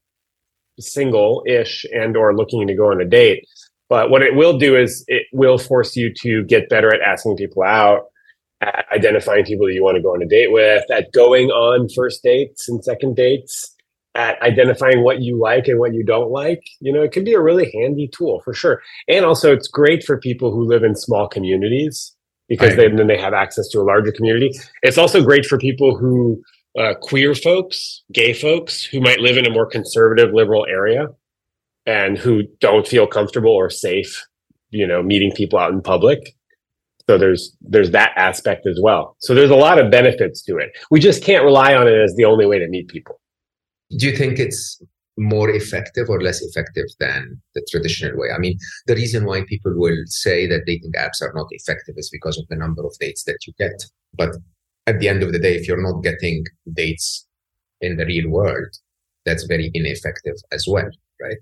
single-ish and or looking to go on a date. But what it will do is it will force you to get better at asking people out, at identifying people that you want to go on a date with, at going on first dates and second dates, at identifying what you like and what you don't like. It can be a really handy tool for sure. And also it's great for people who live in small communities because then they have access to a larger community. It's also great for people who, queer folks, gay folks who might live in a more conservative liberal area and who don't feel comfortable or safe, meeting people out in public. So there's that aspect as well. So there's a lot of benefits to it. We just can't rely on it as the only way to meet people.
Do you think it's more effective or less effective than the traditional way? I mean, the reason why people will say that dating apps are not effective is because of the number of dates that you get. But at the end of the day, if you're not getting dates in the real world, that's very ineffective as well, right?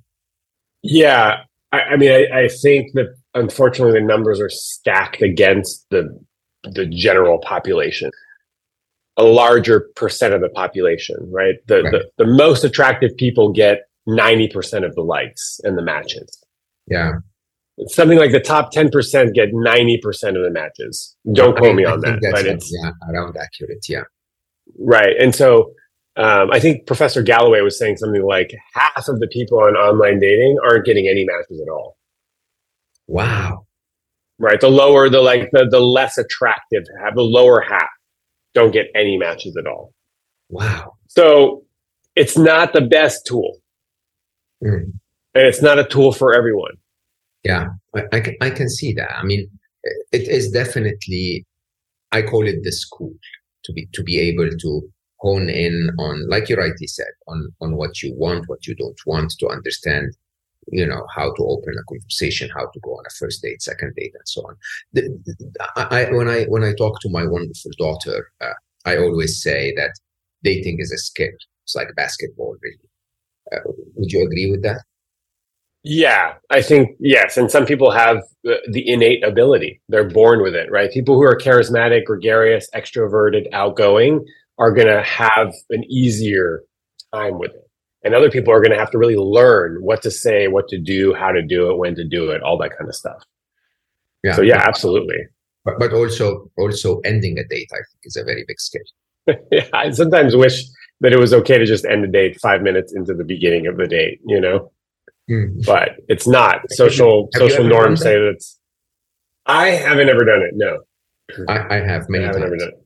Yeah. I think that unfortunately the numbers are stacked against the general population. A larger percent of the population, right? The most attractive people get 90% of the likes and the matches.
Yeah.
Something like the top 10% get 90% of the matches. Don't quote me on that.
But it's around accurate. Yeah.
Right. And so I think Professor Galloway was saying something like half of the people on online dating aren't getting any matches at all.
Wow.
Right. The less attractive, the lower half don't get any matches at all.
Wow.
So it's not the best tool. And it's not a tool for everyone.
Yeah, I can see that. I mean, it is definitely, I call it the school to be able to hone in on, like you rightly said, on what you want, what you don't want, to understand, how to open a conversation, how to go on a first date, second date, and so on. When I talk to my wonderful daughter, I always say that dating is a skill. It's like basketball, really. Would you agree with that?
Yeah, I think yes. And some people have the innate ability. They're born with it, right? People who are charismatic, gregarious, extroverted, outgoing are going to have an easier time with it. And other people are going to have to really learn what to say, what to do, how to do it, when to do it, all that kind of stuff. Yeah. So yeah, absolutely.
But also ending a date, I think, is a very big skill.
Yeah, I sometimes wish that it was okay to just end a date 5 minutes into the beginning of the date, But it's not. Social norms say that it's. I haven't ever done it. No,
I have many times.
Never done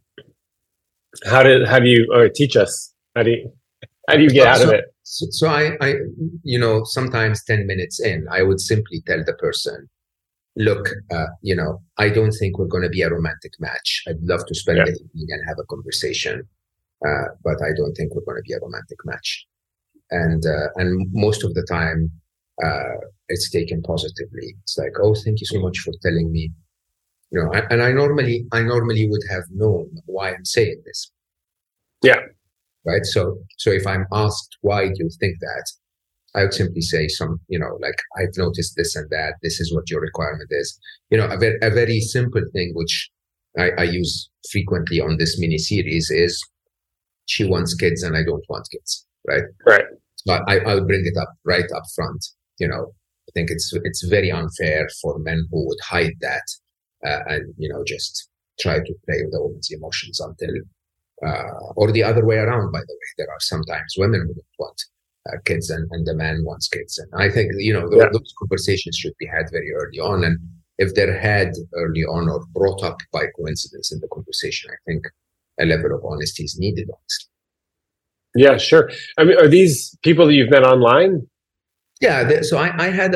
it. How do you teach us? How do you get out of it?
So I sometimes 10 minutes in, I would simply tell the person, look, I don't think we're going to be a romantic match. I'd love to spend the evening and have a conversation, but I don't think we're going to be a romantic match. And most of the time, it's taken positively. It's like, oh, thank you so much for telling me. And I normally would have known why I'm saying this.
Yeah.
Right. So if I'm asked, why do you think that? I would simply say like, I've noticed this and that. This is what your requirement is. A very simple thing, which I use frequently on this mini series is, she wants kids and I don't want kids. Right.
Right.
So I'll bring it up right up front. I think it's very unfair for men who would hide that and just try to play with a woman's emotions until, or the other way around. By the way, there are sometimes women who don't want kids and the man wants kids, and I think those conversations should be had very early on. And if they're had early on or brought up by coincidence in the conversation, I think a level of honesty is needed. Honestly.
Yeah, sure. I mean, are these people that you've met online?
Yeah. So I had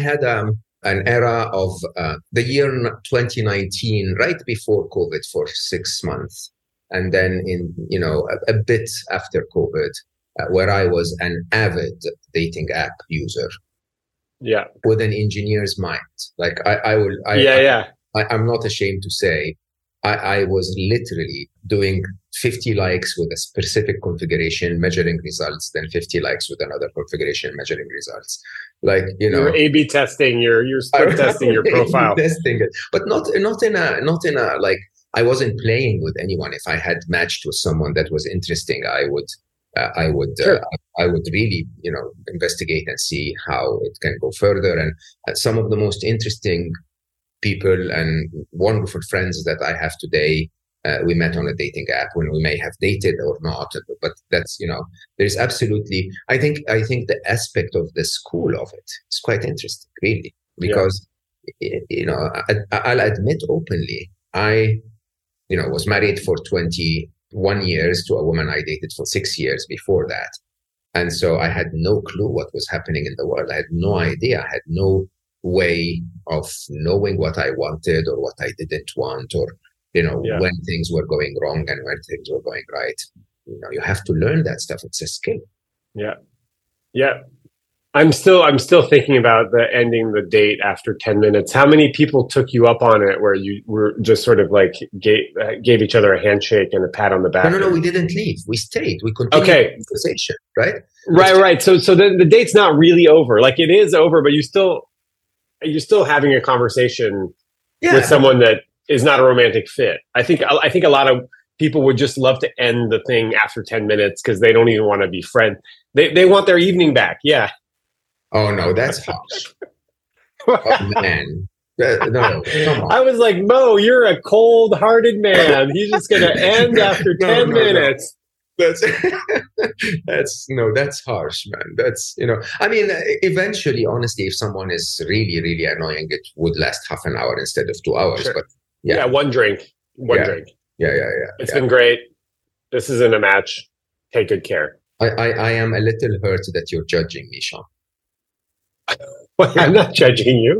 an era of the year 2019, right before COVID, for 6 months, and then in a bit after COVID, where I was an avid dating app user.
Yeah.
With an engineer's mind. Like I'm not ashamed to say, I was literally doing 50 likes with a specific configuration, measuring results, then 50 likes with another configuration, measuring results. Like,
you're A/B testing, you're split testing your profile,
testing it, but not in a like, I wasn't playing with anyone. If I had matched with someone that was interesting, I would
Sure.
I would really investigate and see how it can go further. And some of the most interesting people and wonderful friends that I have today, we met on a dating app, when we may have dated or not, but that's there's absolutely, I think the aspect of the school of it is quite interesting, really, because I'll admit openly, I was married for 21 years to a woman I dated for 6 years before that, and so I had no clue what was happening in the world. I had no idea. I had no way of knowing what I wanted or what I didn't want, or when things were going wrong and when things were going right. You have to learn that stuff. It's a skill.
Yeah. I'm still thinking about the ending the date after 10 minutes. How many people took you up on it, where you were just sort of like gave each other a handshake and a pat on the back?
No, we didn't leave. We stayed. We continued the conversation, right?
Right. So the date's not really over. Like, it is over, but you're still having a conversation with someone that is not a romantic fit. I think a lot of people would just love to end the thing after 10 minutes because they don't even want to be friends. They want their evening back. Yeah.
Oh no, that's harsh. Oh man. No, come on.
I was like, Mo, you're a cold-hearted man. He's just gonna end after 10 minutes.
That's harsh, man. That's I mean, eventually, honestly, if someone is really, really annoying, it would last half an hour instead of 2 hours.
Sure.
But
one drink. Drink.
Yeah.
It's been great. This isn't a match. Take good care.
I am a little hurt that you're judging me, Sean.
Well, I'm not judging you.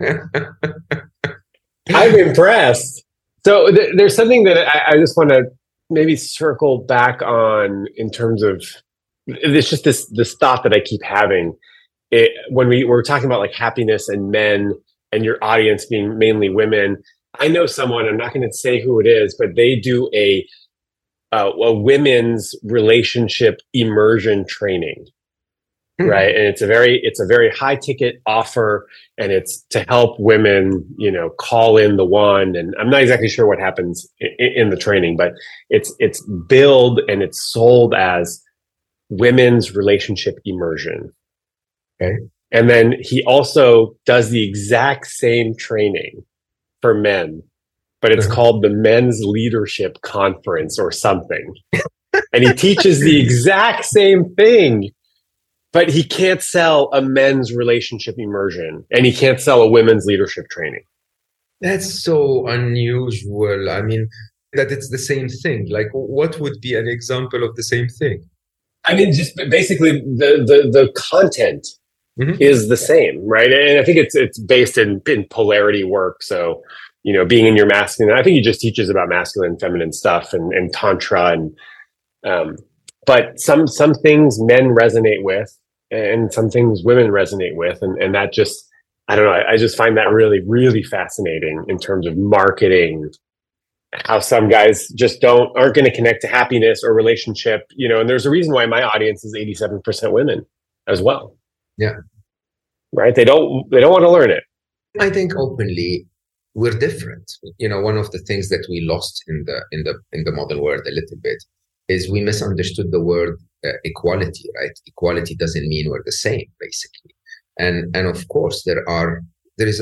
I'm impressed. So there's something that I just want to maybe circle back on, in terms of, it's just this thought that I keep having. When we're talking about like happiness and men, and your audience being mainly women, I know someone, I'm not going to say who it is, but they do a women's relationship immersion training. Right. And it's a very high ticket offer, and it's to help women, call in the one. And I'm not exactly sure what happens in the training, but it's billed and it's sold as women's relationship immersion.
Okay.
And then he also does the exact same training for men, but it's called the Men's Leadership Conference or something. And he teaches the exact same thing. But he can't sell a men's relationship immersion, and he can't sell a women's leadership training.
That's so unusual. I mean, that it's the same thing. Like, what would be an example of the same thing?
I mean, just basically the content is the same, right? And I think it's based in polarity work. So, being in your masculine, I think he just teaches about masculine, feminine stuff and tantra, and but some things men resonate with, and some things women resonate with. And that just, I don't know, I just find that really, really fascinating in terms of marketing, how some guys just aren't going to connect to happiness or relationship, and there's a reason why my audience is 87% women as well.
Yeah.
Right. They don't want to learn it.
I think openly we're different. One of the things that we lost in the modern world a little bit is we misunderstood the word equality, right? Equality doesn't mean we're the same, basically. And of course there is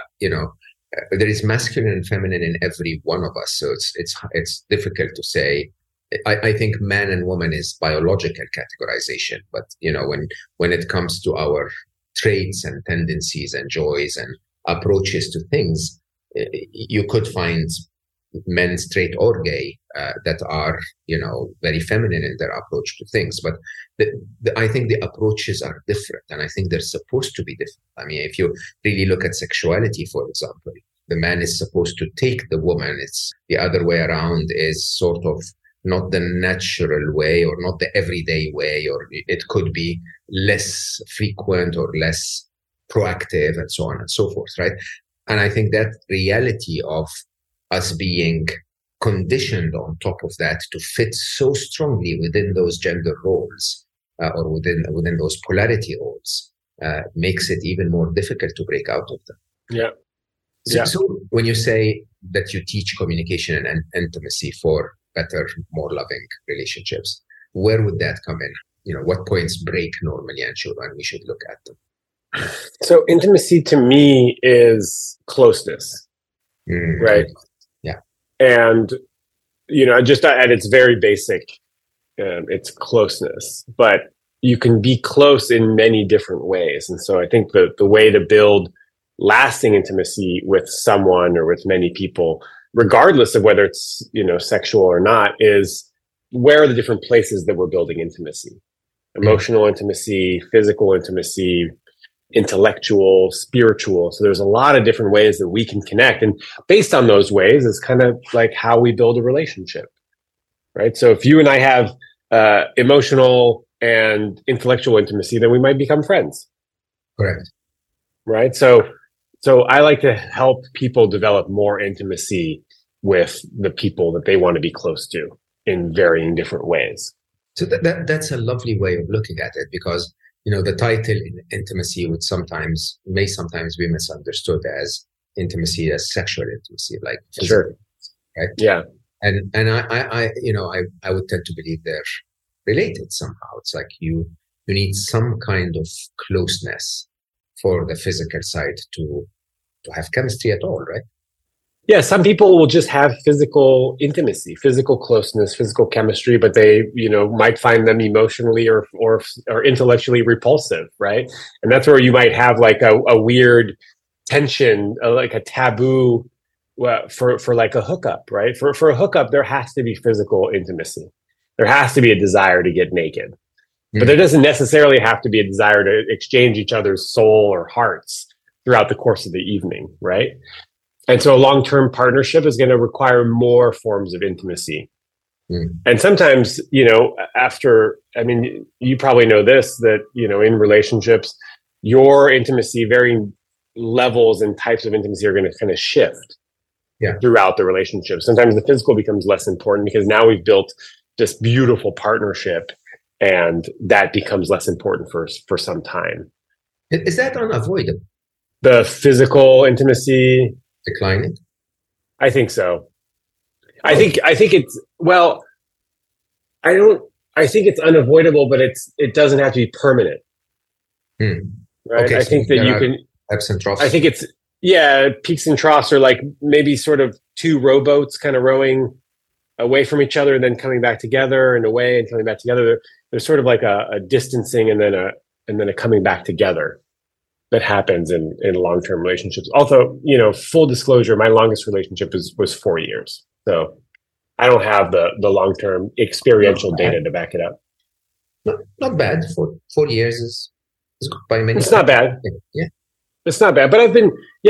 masculine and feminine in every one of us. So it's difficult to say. I think man and woman is biological categorization, but when it comes to our traits and tendencies and joys and approaches to things, you could find men, straight or gay, that are very feminine in their approach to things. But I think the approaches are different, and I think they're supposed to be different. I mean, if you really look at sexuality, for example, the man is supposed to take the woman. It's the other way around, is sort of not the natural way or not the everyday way, or it could be less frequent or less proactive and so on and so forth, right? And I think that reality of us being conditioned on top of that to fit so strongly within those gender roles, or within those polarity roles, makes it even more difficult to break out of them.
Yeah.
So when you say that you teach communication and intimacy for better, more loving relationships, where would that come in? What points break normally, and we should look at them?
So intimacy to me is closeness, right?
Yeah.
And, just at its very basic, it's closeness, but you can be close in many different ways. And so I think the way to build lasting intimacy with someone or with many people, regardless of whether it's, sexual or not, is where are the different places that we're building intimacy? Emotional intimacy, physical intimacy, intellectual, spiritual. So there's a lot of different ways that we can connect. And based on those ways is kind of like how we build a relationship, right? So if you and I have emotional and intellectual intimacy, then we might become friends.
Correct.
Right? So I like to help people develop more intimacy with the people that they want to be close to in varying different ways.
So that's a lovely way of looking at it, because the title intimacy may sometimes be misunderstood as intimacy, as sexual intimacy, like physical,
sure,
right?
Yeah,
and I would tend to believe they're related somehow. It's like you need some kind of closeness for the physical side to have chemistry at all, right?
Yeah, some people will just have physical intimacy, physical closeness, physical chemistry, but they, might find them emotionally or intellectually repulsive, right? And that's where you might have like a weird tension, like a taboo for like a hookup, right? For a hookup, there has to be physical intimacy. There has to be a desire to get naked. But there doesn't necessarily have to be a desire to exchange each other's soul or hearts throughout the course of the evening, right? And so a long-term partnership is going to require more forms of intimacy. And sometimes, you probably know this, that, in relationships, your intimacy, varying levels and types of intimacy are going to kind of shift throughout the relationship. Sometimes the physical becomes less important because now we've built this beautiful partnership, and that becomes less important for some time.
Is that unavoidable?
The physical intimacy
declining?
I think so. I think it's, well, I think it's unavoidable, but it doesn't have to be permanent. Right.
Okay,
I think that you can
ebbs and troughs.
I think it's, peaks and troughs are like maybe sort of two rowboats kind of rowing away from each other and then coming back together and away and coming back together. There's sort of like a distancing and then a coming back together that happens in long-term relationships. Also, full disclosure, my longest relationship was 4 years. So I don't have the long-term experiential data to back it up.
Not bad. 4 years is good by many.
It's not bad.
Yeah.
It's not bad. But I've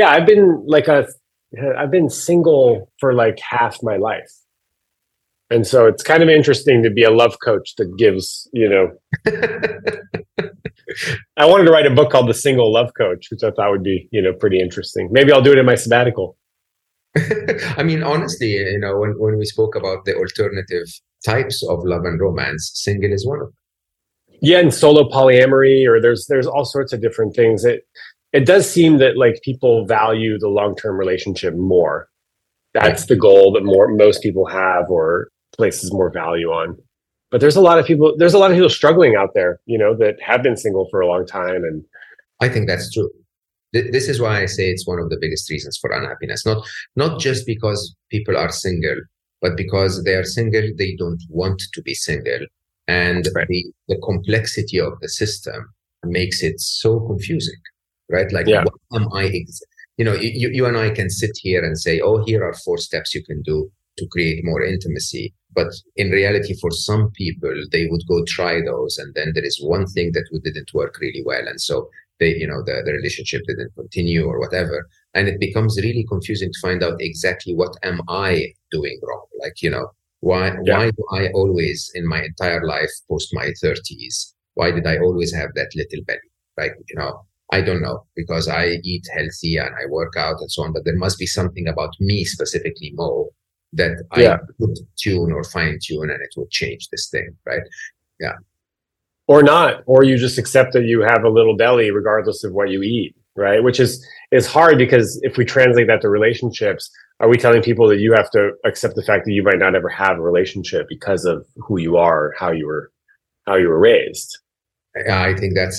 been single for like half my life. And so it's kind of interesting to be a love coach that gives, I wanted to write a book called The Single Love Coach, which I thought would be, pretty interesting. Maybe I'll do it in my sabbatical.
I mean, honestly, when we spoke about the alternative types of love and romance, single is one of them.
Yeah, and solo polyamory, or there's all sorts of different things. It does seem that like people value the long-term relationship more. That's the goal that most people have or places more value on. But there's a lot of people struggling out there, that have been single for a long time. And
I think that's true. This is why I say it's one of the biggest reasons for unhappiness. Not just because people are single, but because they are single, they don't want to be single. And
right.
the complexity of the system makes it so confusing, right? Like, what am I? You and I can sit here and say, oh, here are 4 steps you can do to create more intimacy. But in reality, for some people, they would go try those. And then there is one thing that didn't work really well. And so the relationship didn't continue or whatever. And it becomes really confusing to find out exactly what am I doing wrong? Like, why do I always in my entire life post my 30s? Why did I always have that little belly? Like, I don't know, because I eat healthy and I work out and so on, but there must be something about me specifically, Mo, that I could tune or fine tune and it would change this thing, right? Yeah.
Or not, or you just accept that you have a little belly regardless of what you eat, right? Which is hard, because if we translate that to relationships, are we telling people that you have to accept the fact that you might not ever have a relationship because of who you are, how you were raised?
I think that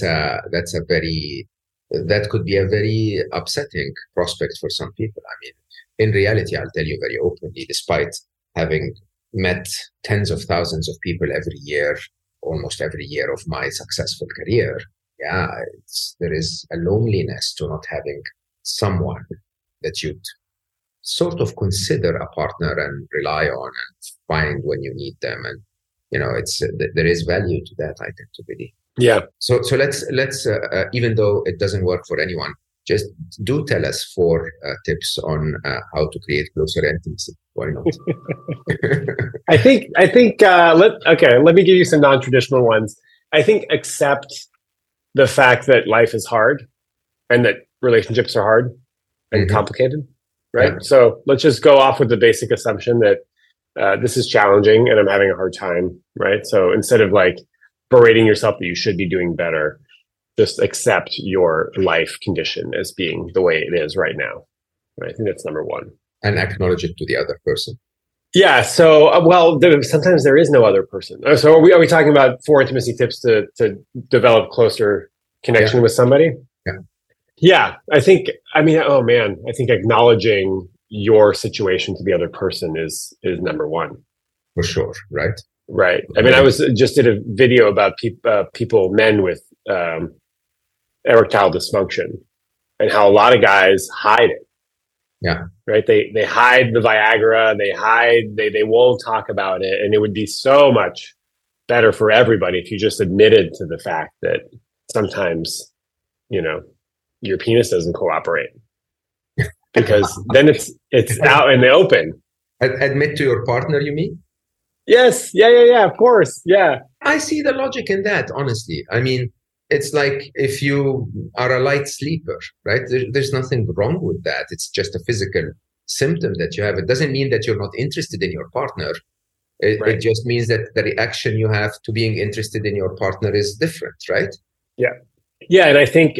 could be a very upsetting prospect for some people. I mean, in reality, I'll tell you very openly, despite having met tens of thousands of people almost every year of my successful career, there is a loneliness to not having someone that you'd sort of consider a partner and rely on and find when you need them. And, there is value to that, I tend to believe.
Yeah.
So let's even though it doesn't work for anyone, just do tell us 4 tips on how to create closer intimacy. Why not?
I think. Let me give you some non-traditional ones. I think accept the fact that life is hard, and that relationships are hard and complicated. Right. Yeah. So let's just go off with the basic assumption that this is challenging and I'm having a hard time. Right. So instead of like berating yourself that you should be doing better, just accept your life condition as being the way it is right now. Right? I think that's number 1.
And acknowledge it to the other person.
Yeah. So, sometimes there is no other person. So are we talking about 4 intimacy tips to develop closer connection with somebody?
Yeah.
Yeah. I think acknowledging your situation to the other person is number 1.
For sure. Right.
Right. I mean, I just did a video about men with erectile dysfunction, and how a lot of guys hide it.
Yeah.
Right. They hide the Viagra. They won't talk about it. And it would be so much better for everybody if you just admitted to the fact that sometimes, your penis doesn't cooperate, because then it's out in the open.
Admit to your partner, you mean?
Yes. Yeah. Of course. Yeah.
I see the logic in that, honestly. I mean, it's like if you are a light sleeper, right? There's nothing wrong with that. It's just a physical symptom that you have. It doesn't mean that you're not interested in your partner. It just means that the reaction you have to being interested in your partner is different, right?
Yeah. Yeah. And I think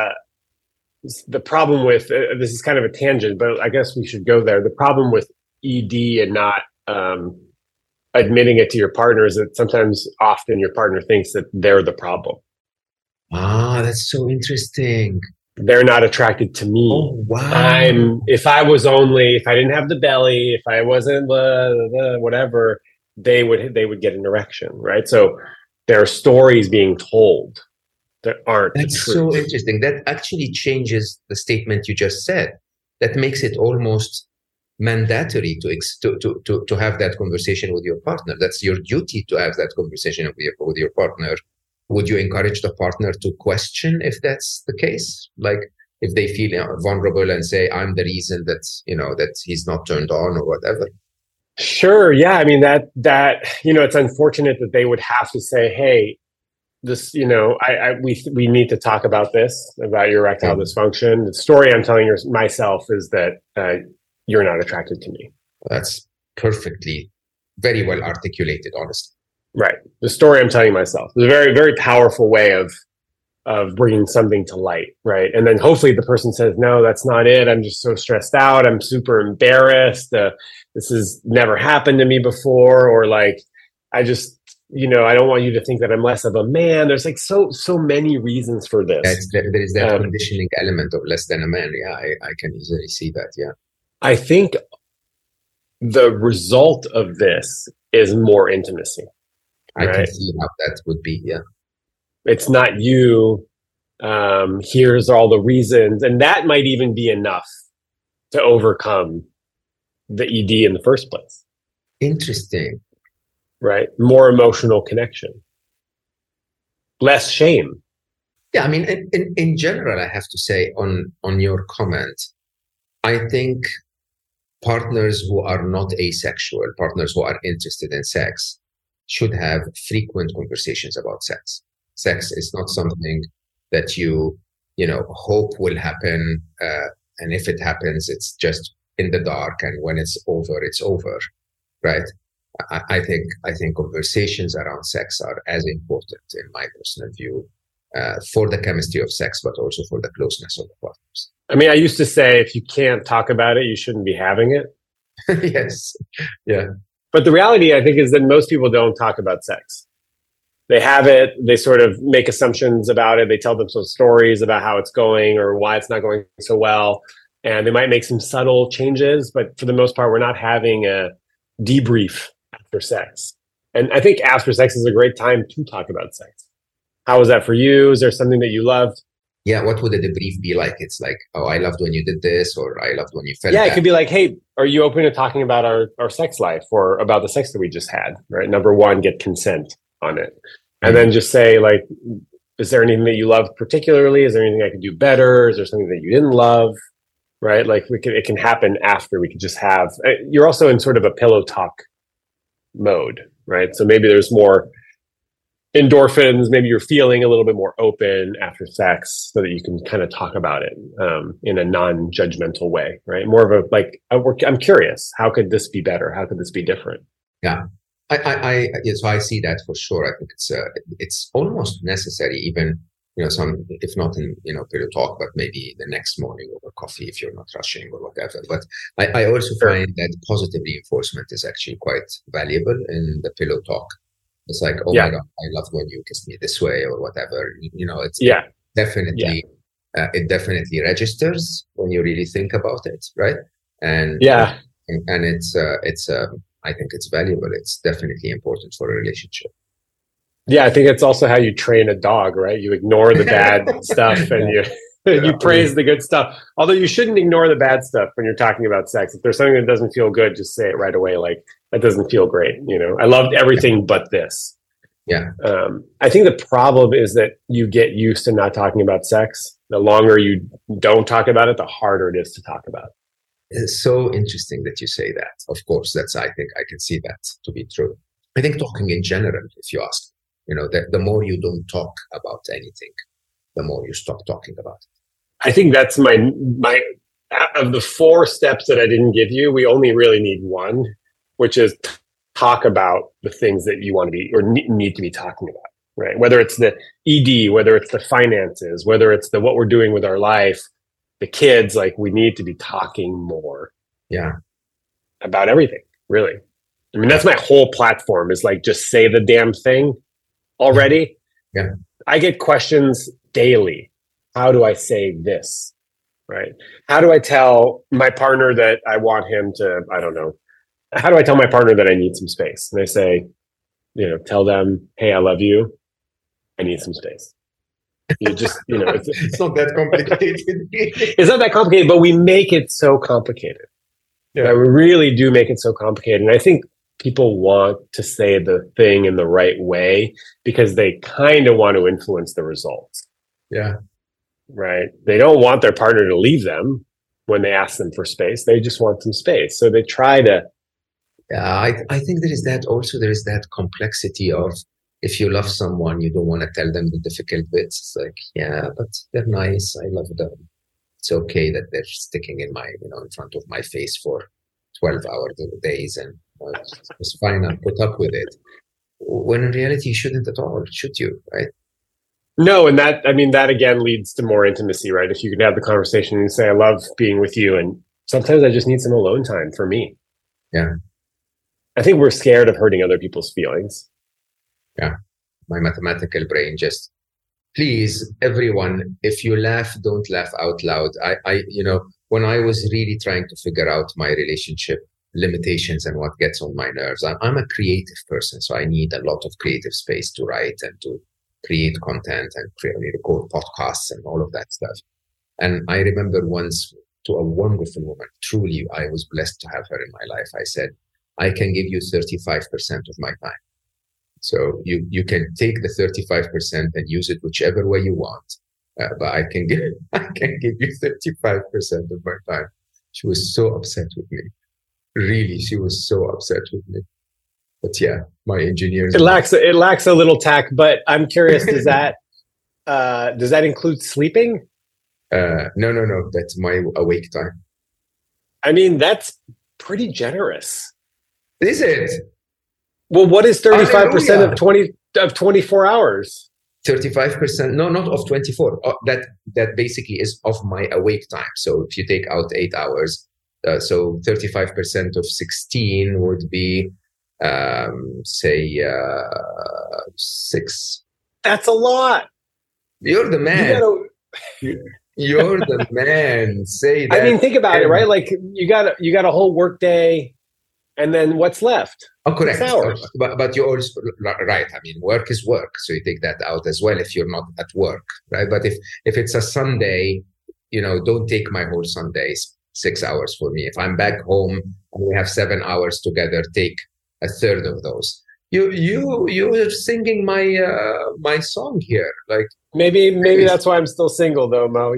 the problem with, this is kind of a tangent, but I guess we should go there. The problem with ED and not admitting it to your partner is that often your partner thinks that they're the problem.
Ah, that's so interesting.
They're not attracted to me.
Oh, wow.
If I didn't have the belly, if I wasn't whatever, they would get an erection, right? So there are stories being told that aren't the truth.
That's so interesting. That actually changes the statement you just said. That makes it almost mandatory to have that conversation with your partner. That's your duty to have that conversation with your partner. Would you encourage the partner to question if that's the case? Like if they feel vulnerable and say, I'm the reason that he's not turned on or whatever?
Sure. Yeah. I mean, that it's unfortunate that they would have to say, hey, this, we need to talk about this, about your erectile dysfunction. The story I'm telling myself is that you're not attracted to me.
That's perfectly, very well articulated, honestly.
Right. The story I'm telling myself is a very, very powerful way of bringing something to light. Right. And then hopefully the person says, no, that's not it. I'm just so stressed out. I'm super embarrassed. This has never happened to me before. Or like, I just, I don't want you to think that I'm less of a man. There's like so many reasons for this.
There is that conditioning element of less than a man. Yeah, I can easily see that. Yeah.
I think the result of this is more intimacy.
I can see how that would be. Yeah.
It's not you. Here's all the reasons. And that might even be enough to overcome the ED in the first place.
Interesting.
Right. More emotional connection. Less shame.
Yeah. I mean, in general, I have to say on your comment, I think partners who are not asexual, partners who are interested in sex, should have frequent conversations about sex. Sex is not something that you hope will happen. And if it happens, it's just in the dark. And when it's over, right? I think conversations around sex are as important, in my personal view, for the chemistry of sex, but also for the closeness of the partners.
I mean, I used to say, if you can't talk about it, you shouldn't be having it.
Yes. Yeah.
But the reality, I think, is that most people don't talk about sex. They have it. They sort of make assumptions about it. They tell themselves stories about how it's going or why it's not going so well. And they might make some subtle changes. But for the most part, we're not having a debrief after sex. And I think after sex is a great time to talk about sex. How was that for you? Is there something that you loved?
Yeah, what would a debrief be like? It's like, oh, I loved when you did this, or I loved when you felt
that.
It
could be like, hey, are you open to talking about our sex life or about the sex that we just had, right? Number one, get consent on it. And then just say, like, is there anything that you loved particularly? Is there anything I could do better? Is there something that you didn't love, right? Like, it can happen after. We could just have, you're also in sort of a pillow talk mode, right? So maybe there's more endorphins, maybe you're feeling a little bit more open after sex so that you can kind of talk about it in a non-judgmental way, right? More of a, like, I'm curious, how could this be better? How could this be different?
Yeah. So I see that for sure. I think it's almost necessary, even, some, if not in, pillow talk, but maybe the next morning over coffee if you're not rushing or whatever. But I also find that positive reinforcement is actually quite valuable in the pillow talk. It's like, oh my God, I loved when you kissed me this way or whatever. It definitely registers when you really think about it, right? And it's I think it's valuable. It's definitely important for a relationship.
Yeah, I think it's also how you train a dog, right? You ignore the bad stuff and you praise the good stuff. Although you shouldn't ignore the bad stuff when you're talking about sex. If there's something that doesn't feel good, just say it right away. Like, that doesn't feel great. I loved everything but this.
Yeah.
I think the problem is that you get used to not talking about sex. The longer you don't talk about it, the harder it is to talk about it.
It's so interesting that you say that. Of course, I think I can see that to be true. I think talking in general, if you ask, the more you don't talk about anything, the more you stop talking about it.
I think that's my of the 4 steps that I didn't give you, we only really need one, which is talk about the things that you want to be or need to be talking about, right? Whether it's the ED, whether it's the finances, whether it's the what we're doing with our life, the kids, like, we need to be talking more.
Yeah.
About everything, really. I mean, that's my whole platform, is like, just say the damn thing already.
Yeah.
I get questions daily. How do I say this? Right? How do I tell my partner that I want him to, I don't know. How do I tell my partner that I need some space? And I say, tell them, hey, I love you. I need some space. You just,
it's not that complicated.
It's not that complicated, but we make it so complicated. Yeah, we really do make it so complicated. And I think people want to say the thing in the right way because they kind of want to influence the results.
Yeah.
Right. They don't want their partner to leave them when they ask them for space. They just want some space. So they try to.
Yeah, I think there is that complexity of if you love someone, you don't want to tell them the difficult bits. It's like, yeah, but they're nice. I love them. It's okay that they're sticking in in front of my face for 12-hour days, and it's fine. I'll put up with it. When in reality, you shouldn't at all, should you? Right?
No, and that again leads to more intimacy, right? If you can have the conversation and say, "I love being with you," and sometimes I just need some alone time for me.
Yeah.
I think we're scared of hurting other people's feelings.
Yeah. My mathematical brain just, please, everyone, if you laugh, don't laugh out loud. When I was really trying to figure out my relationship limitations and what gets on my nerves, I'm a creative person, so I need a lot of creative space to write and to create content and record podcasts and all of that stuff. And I remember once, to a wonderful woman, truly, I was blessed to have her in my life. I said, I can give you 35% of my time. So you can take the 35% and use it whichever way you want. But I can give you 35% of my time. She was so upset with me. Really, she was so upset with me. But yeah, my engineers.
It lacks a little tact, but I'm curious, does that include sleeping?
No. That's my awake time.
I mean, that's pretty generous.
Is it?
Well, what is 35% of 24 hours?
35%? No, not of 24. That basically is of my awake time. So if you take out 8 hours, so 35% of 16 would be, say, 6.
That's a lot.
You're the man. You're the man. Say that.
I mean, think about it, right? Like you got a whole work day, and then what's left?
Oh, correct.
6 hours.
But you're also right. I mean, work is work, so you take that out as well if you're not at work, right? But if it's a Sunday, don't take my whole Sunday. 6 hours for me. If I'm back home and we have 7 hours together, take a third of those. You're singing my song here, like
maybe that's why I'm still single, though, Mo.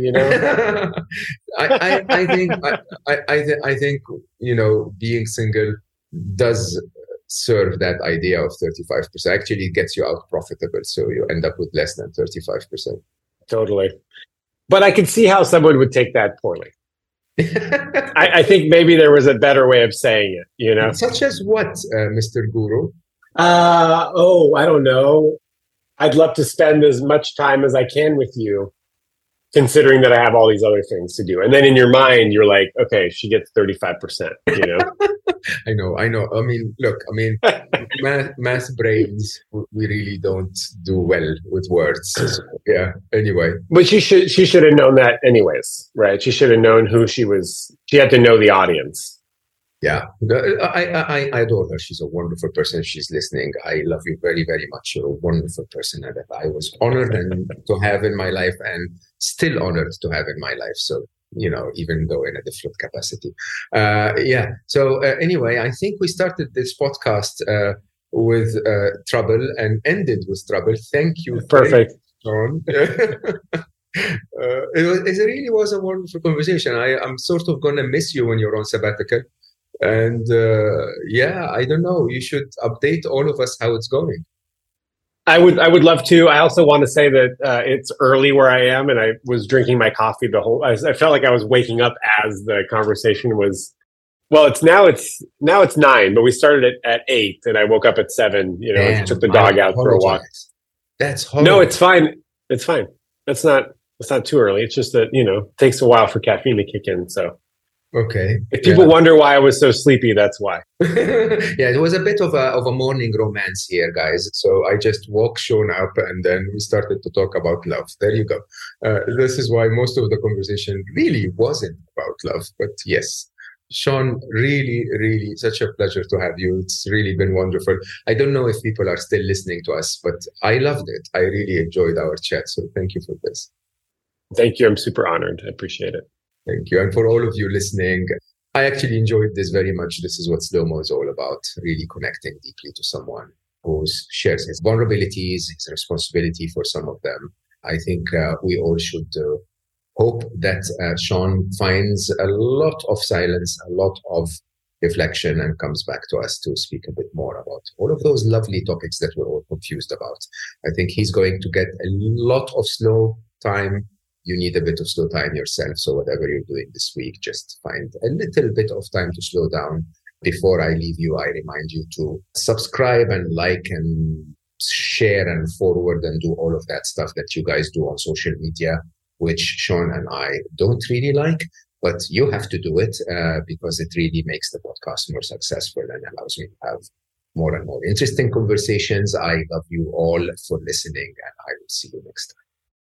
I think being single does serve that idea of 35%. Actually, it gets you out profitable, so you end up with less than 35%.
Totally, but I can see how someone would take that poorly. I think maybe there was a better way of saying it,
Such as what, Mr. Guru?
I don't know. I'd love to spend as much time as I can with you, considering that I have all these other things to do. And then in your mind, you're like, okay, she gets 35%,
I know. I mean, look, math brains, we really don't do well with words. So, yeah, anyway.
But she should have known that anyways, right? She should have known who she was. She had to know the audience.
Yeah, I adore her. She's a wonderful person. She's listening. I love you very, very much. You're a wonderful person that I was honored to have in my life, and still honored to have in my life. So, even though in a different capacity. Yeah. So anyway, I think we started this podcast with trouble and ended with trouble. Thank you.
Perfect.
Sean. It really was a wonderful conversation. I'm sort of going to miss you when you're on sabbatical. And I don't know. You should update all of us how it's going.
I would love to. I also want to say that it's early where I am, and I was drinking my coffee I felt like I was waking up as the conversation was. Well, it's now 9, but we started at 8, and I woke up at 7. And took the dog out for a walk.
That's horrible.
No, it's fine. It's fine. It's not too early. It's just that it takes a while for caffeine to kick in. So.
Okay.
If people wonder why I was so sleepy, that's why.
Yeah, it was a bit of a morning romance here, guys. So I just woke Sean up, and then we started to talk about love. There you go. This is why most of the conversation really wasn't about love. But yes, Sean, really, really such a pleasure to have you. It's really been wonderful. I don't know if people are still listening to us, but I loved it. I really enjoyed our chat. So thank you for this.
Thank you. I'm super honored. I appreciate it.
Thank you. And for all of you listening, I actually enjoyed this very much. This is what Slow-Mo is all about, really connecting deeply to someone who shares his vulnerabilities, his responsibility for some of them. I think we all should hope that Sean finds a lot of silence, a lot of reflection and comes back to us to speak a bit more about all of those lovely topics that we're all confused about. I think he's going to get a lot of slow time. You need a bit of slow time yourself. So whatever you're doing this week, just find a little bit of time to slow down. Before I leave you, I remind you to subscribe and like and share and forward and do all of that stuff that you guys do on social media, which Sean and I don't really like, but you have to do it because it really makes the podcast more successful and allows me to have more and more interesting conversations. I love you all for listening, and I will see you next time.